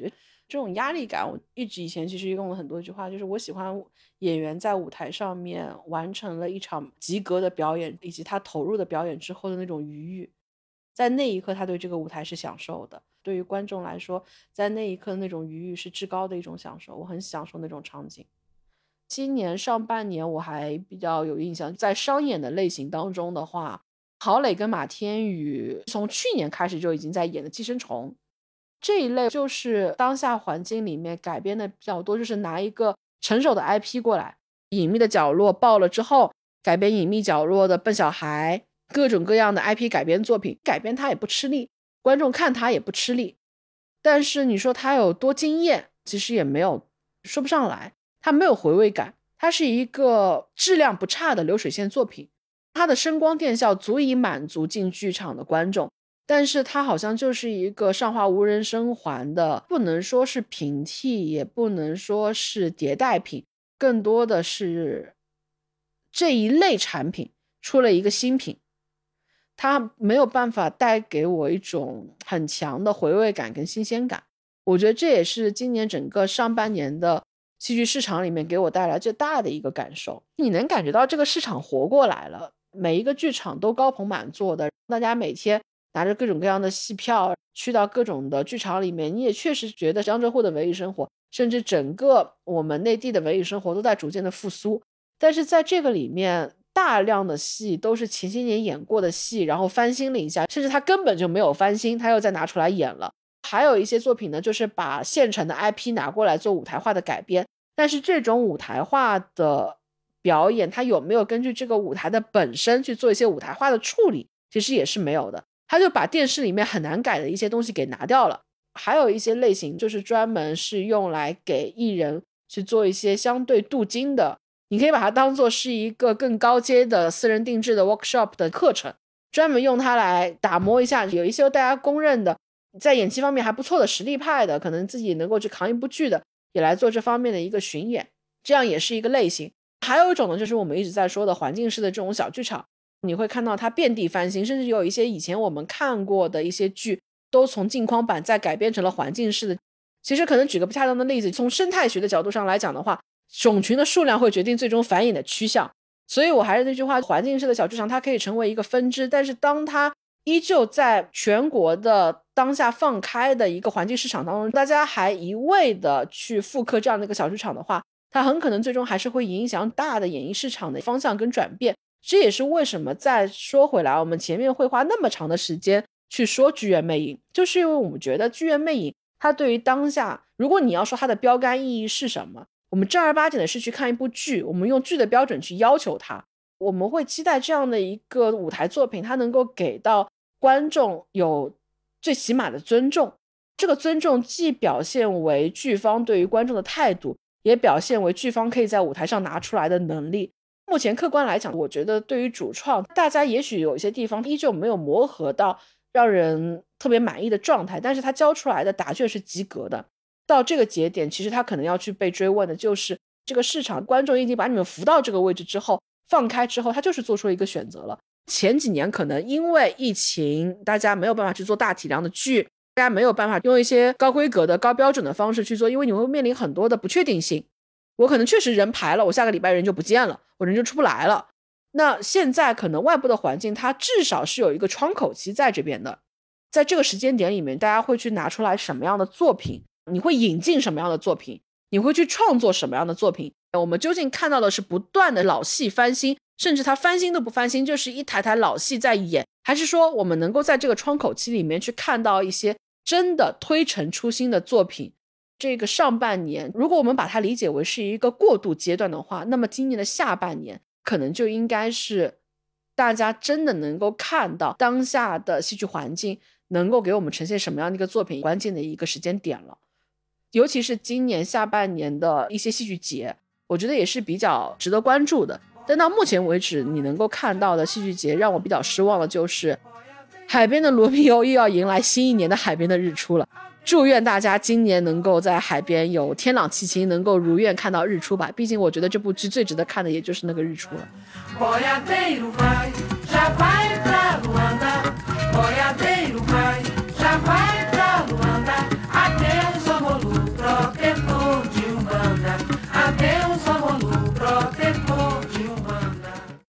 这种压力感我一直以前其实用了很多句话，就是我喜欢演员在舞台上面完成了一场及格的表演，以及他投入的表演之后的那种愉悦，在那一刻他对这个舞台是享受的，对于观众来说在那一刻的那种愉悦是至高的一种享受，我很享受那种场景。今年上半年我还比较有印象，在商演的类型当中的话，郝蕾跟马天宇从去年开始就已经在演的寄生虫，这一类就是当下环境里面改编的比较多，就是拿一个成熟的 I P 过来，隐秘的角落爆了之后改编隐秘角落的笨小孩，各种各样的 I P 改编作品，改编它也不吃力，观众看它也不吃力，但是你说它有多惊艳，其实也没有，说不上来，它没有回味感，它是一个质量不差的流水线作品，它的声光电效足以满足进剧场的观众，但是它好像就是一个上画无人生还的，不能说是平替，也不能说是迭代品，更多的是这一类产品出了一个新品，它没有办法带给我一种很强的回味感跟新鲜感。我觉得这也是今年整个上半年的戏剧市场里面给我带来最大的一个感受，你能感觉到这个市场活过来了，每一个剧场都高朋满座的，大家每天拿着各种各样的戏票去到各种的剧场里面，你也确实觉得江浙沪的文艺生活，甚至整个我们内地的文艺生活都在逐渐的复苏。但是在这个里面大量的戏都是前些年演过的戏，然后翻新了一下，甚至他根本就没有翻新，他又再拿出来演了。还有一些作品呢，就是把现成的 I P 拿过来做舞台化的改编，但是这种舞台化的表演它有没有根据这个舞台的本身去做一些舞台化的处理，其实也是没有的，他就把电视里面很难改的一些东西给拿掉了。还有一些类型就是专门是用来给艺人去做一些相对镀金的，你可以把它当做是一个更高阶的私人定制的 workshop 的课程，专门用它来打磨一下有一些大家公认的在演技方面还不错的实力派的，可能自己能够去扛一部剧的，也来做这方面的一个巡演，这样也是一个类型。还有一种呢，就是我们一直在说的环境式的这种小剧场，你会看到它遍地翻新，甚至有一些以前我们看过的一些剧都从镜框版再改编成了环境式的。其实可能举个不恰当的例子，从生态学的角度上来讲的话，种群的数量会决定最终繁衍的趋向，所以我还是那句话，环境式的小剧场它可以成为一个分支，但是当它依旧在全国的当下放开的一个环境市场当中，大家还一味的去复刻这样的一个小剧场的话，它很可能最终还是会影响大的演艺市场的方向跟转变。这也是为什么再说回来，我们前面会花那么长的时间去说剧院魅影，就是因为我们觉得剧院魅影它对于当下，如果你要说它的标杆意义是什么，我们正儿八经的是去看一部剧，我们用剧的标准去要求它，我们会期待这样的一个舞台作品它能够给到观众有最起码的尊重，这个尊重既表现为剧方对于观众的态度，也表现为剧方可以在舞台上拿出来的能力。目前客观来讲，我觉得对于主创，大家也许有一些地方依旧没有磨合到让人特别满意的状态，但是他交出来的答卷是及格的。到这个节点，其实他可能要去被追问的就是这个市场观众已经把你们扶到这个位置之后，放开之后，他就是做出一个选择了。前几年可能因为疫情，大家没有办法去做大体量的剧，大家没有办法用一些高规格的高标准的方式去做，因为你会面临很多的不确定性。我可能确实人排了，我下个礼拜人就不见了，我人就出不来了。那现在可能外部的环境它至少是有一个窗口期在这边的，在这个时间点里面，大家会去拿出来什么样的作品，你会引进什么样的作品，你会去创作什么样的作品。我们究竟看到的是不断的老戏翻新，甚至它翻新都不翻新，就是一台台老戏在演，还是说我们能够在这个窗口期里面去看到一些真的推陈出新的作品。这个上半年如果我们把它理解为是一个过渡阶段的话，那么今年的下半年可能就应该是大家真的能够看到当下的戏剧环境能够给我们呈现什么样的一个作品关键的一个时间点了。尤其是今年下半年的一些戏剧节，我觉得也是比较值得关注的。但到目前为止你能够看到的戏剧节让我比较失望的就是海边的罗密欧又要迎来新一年的海边的日出了。祝愿大家今年能够在海边有天朗气清，能够如愿看到日出吧，毕竟我觉得这部剧最值得看的也就是那个日出了。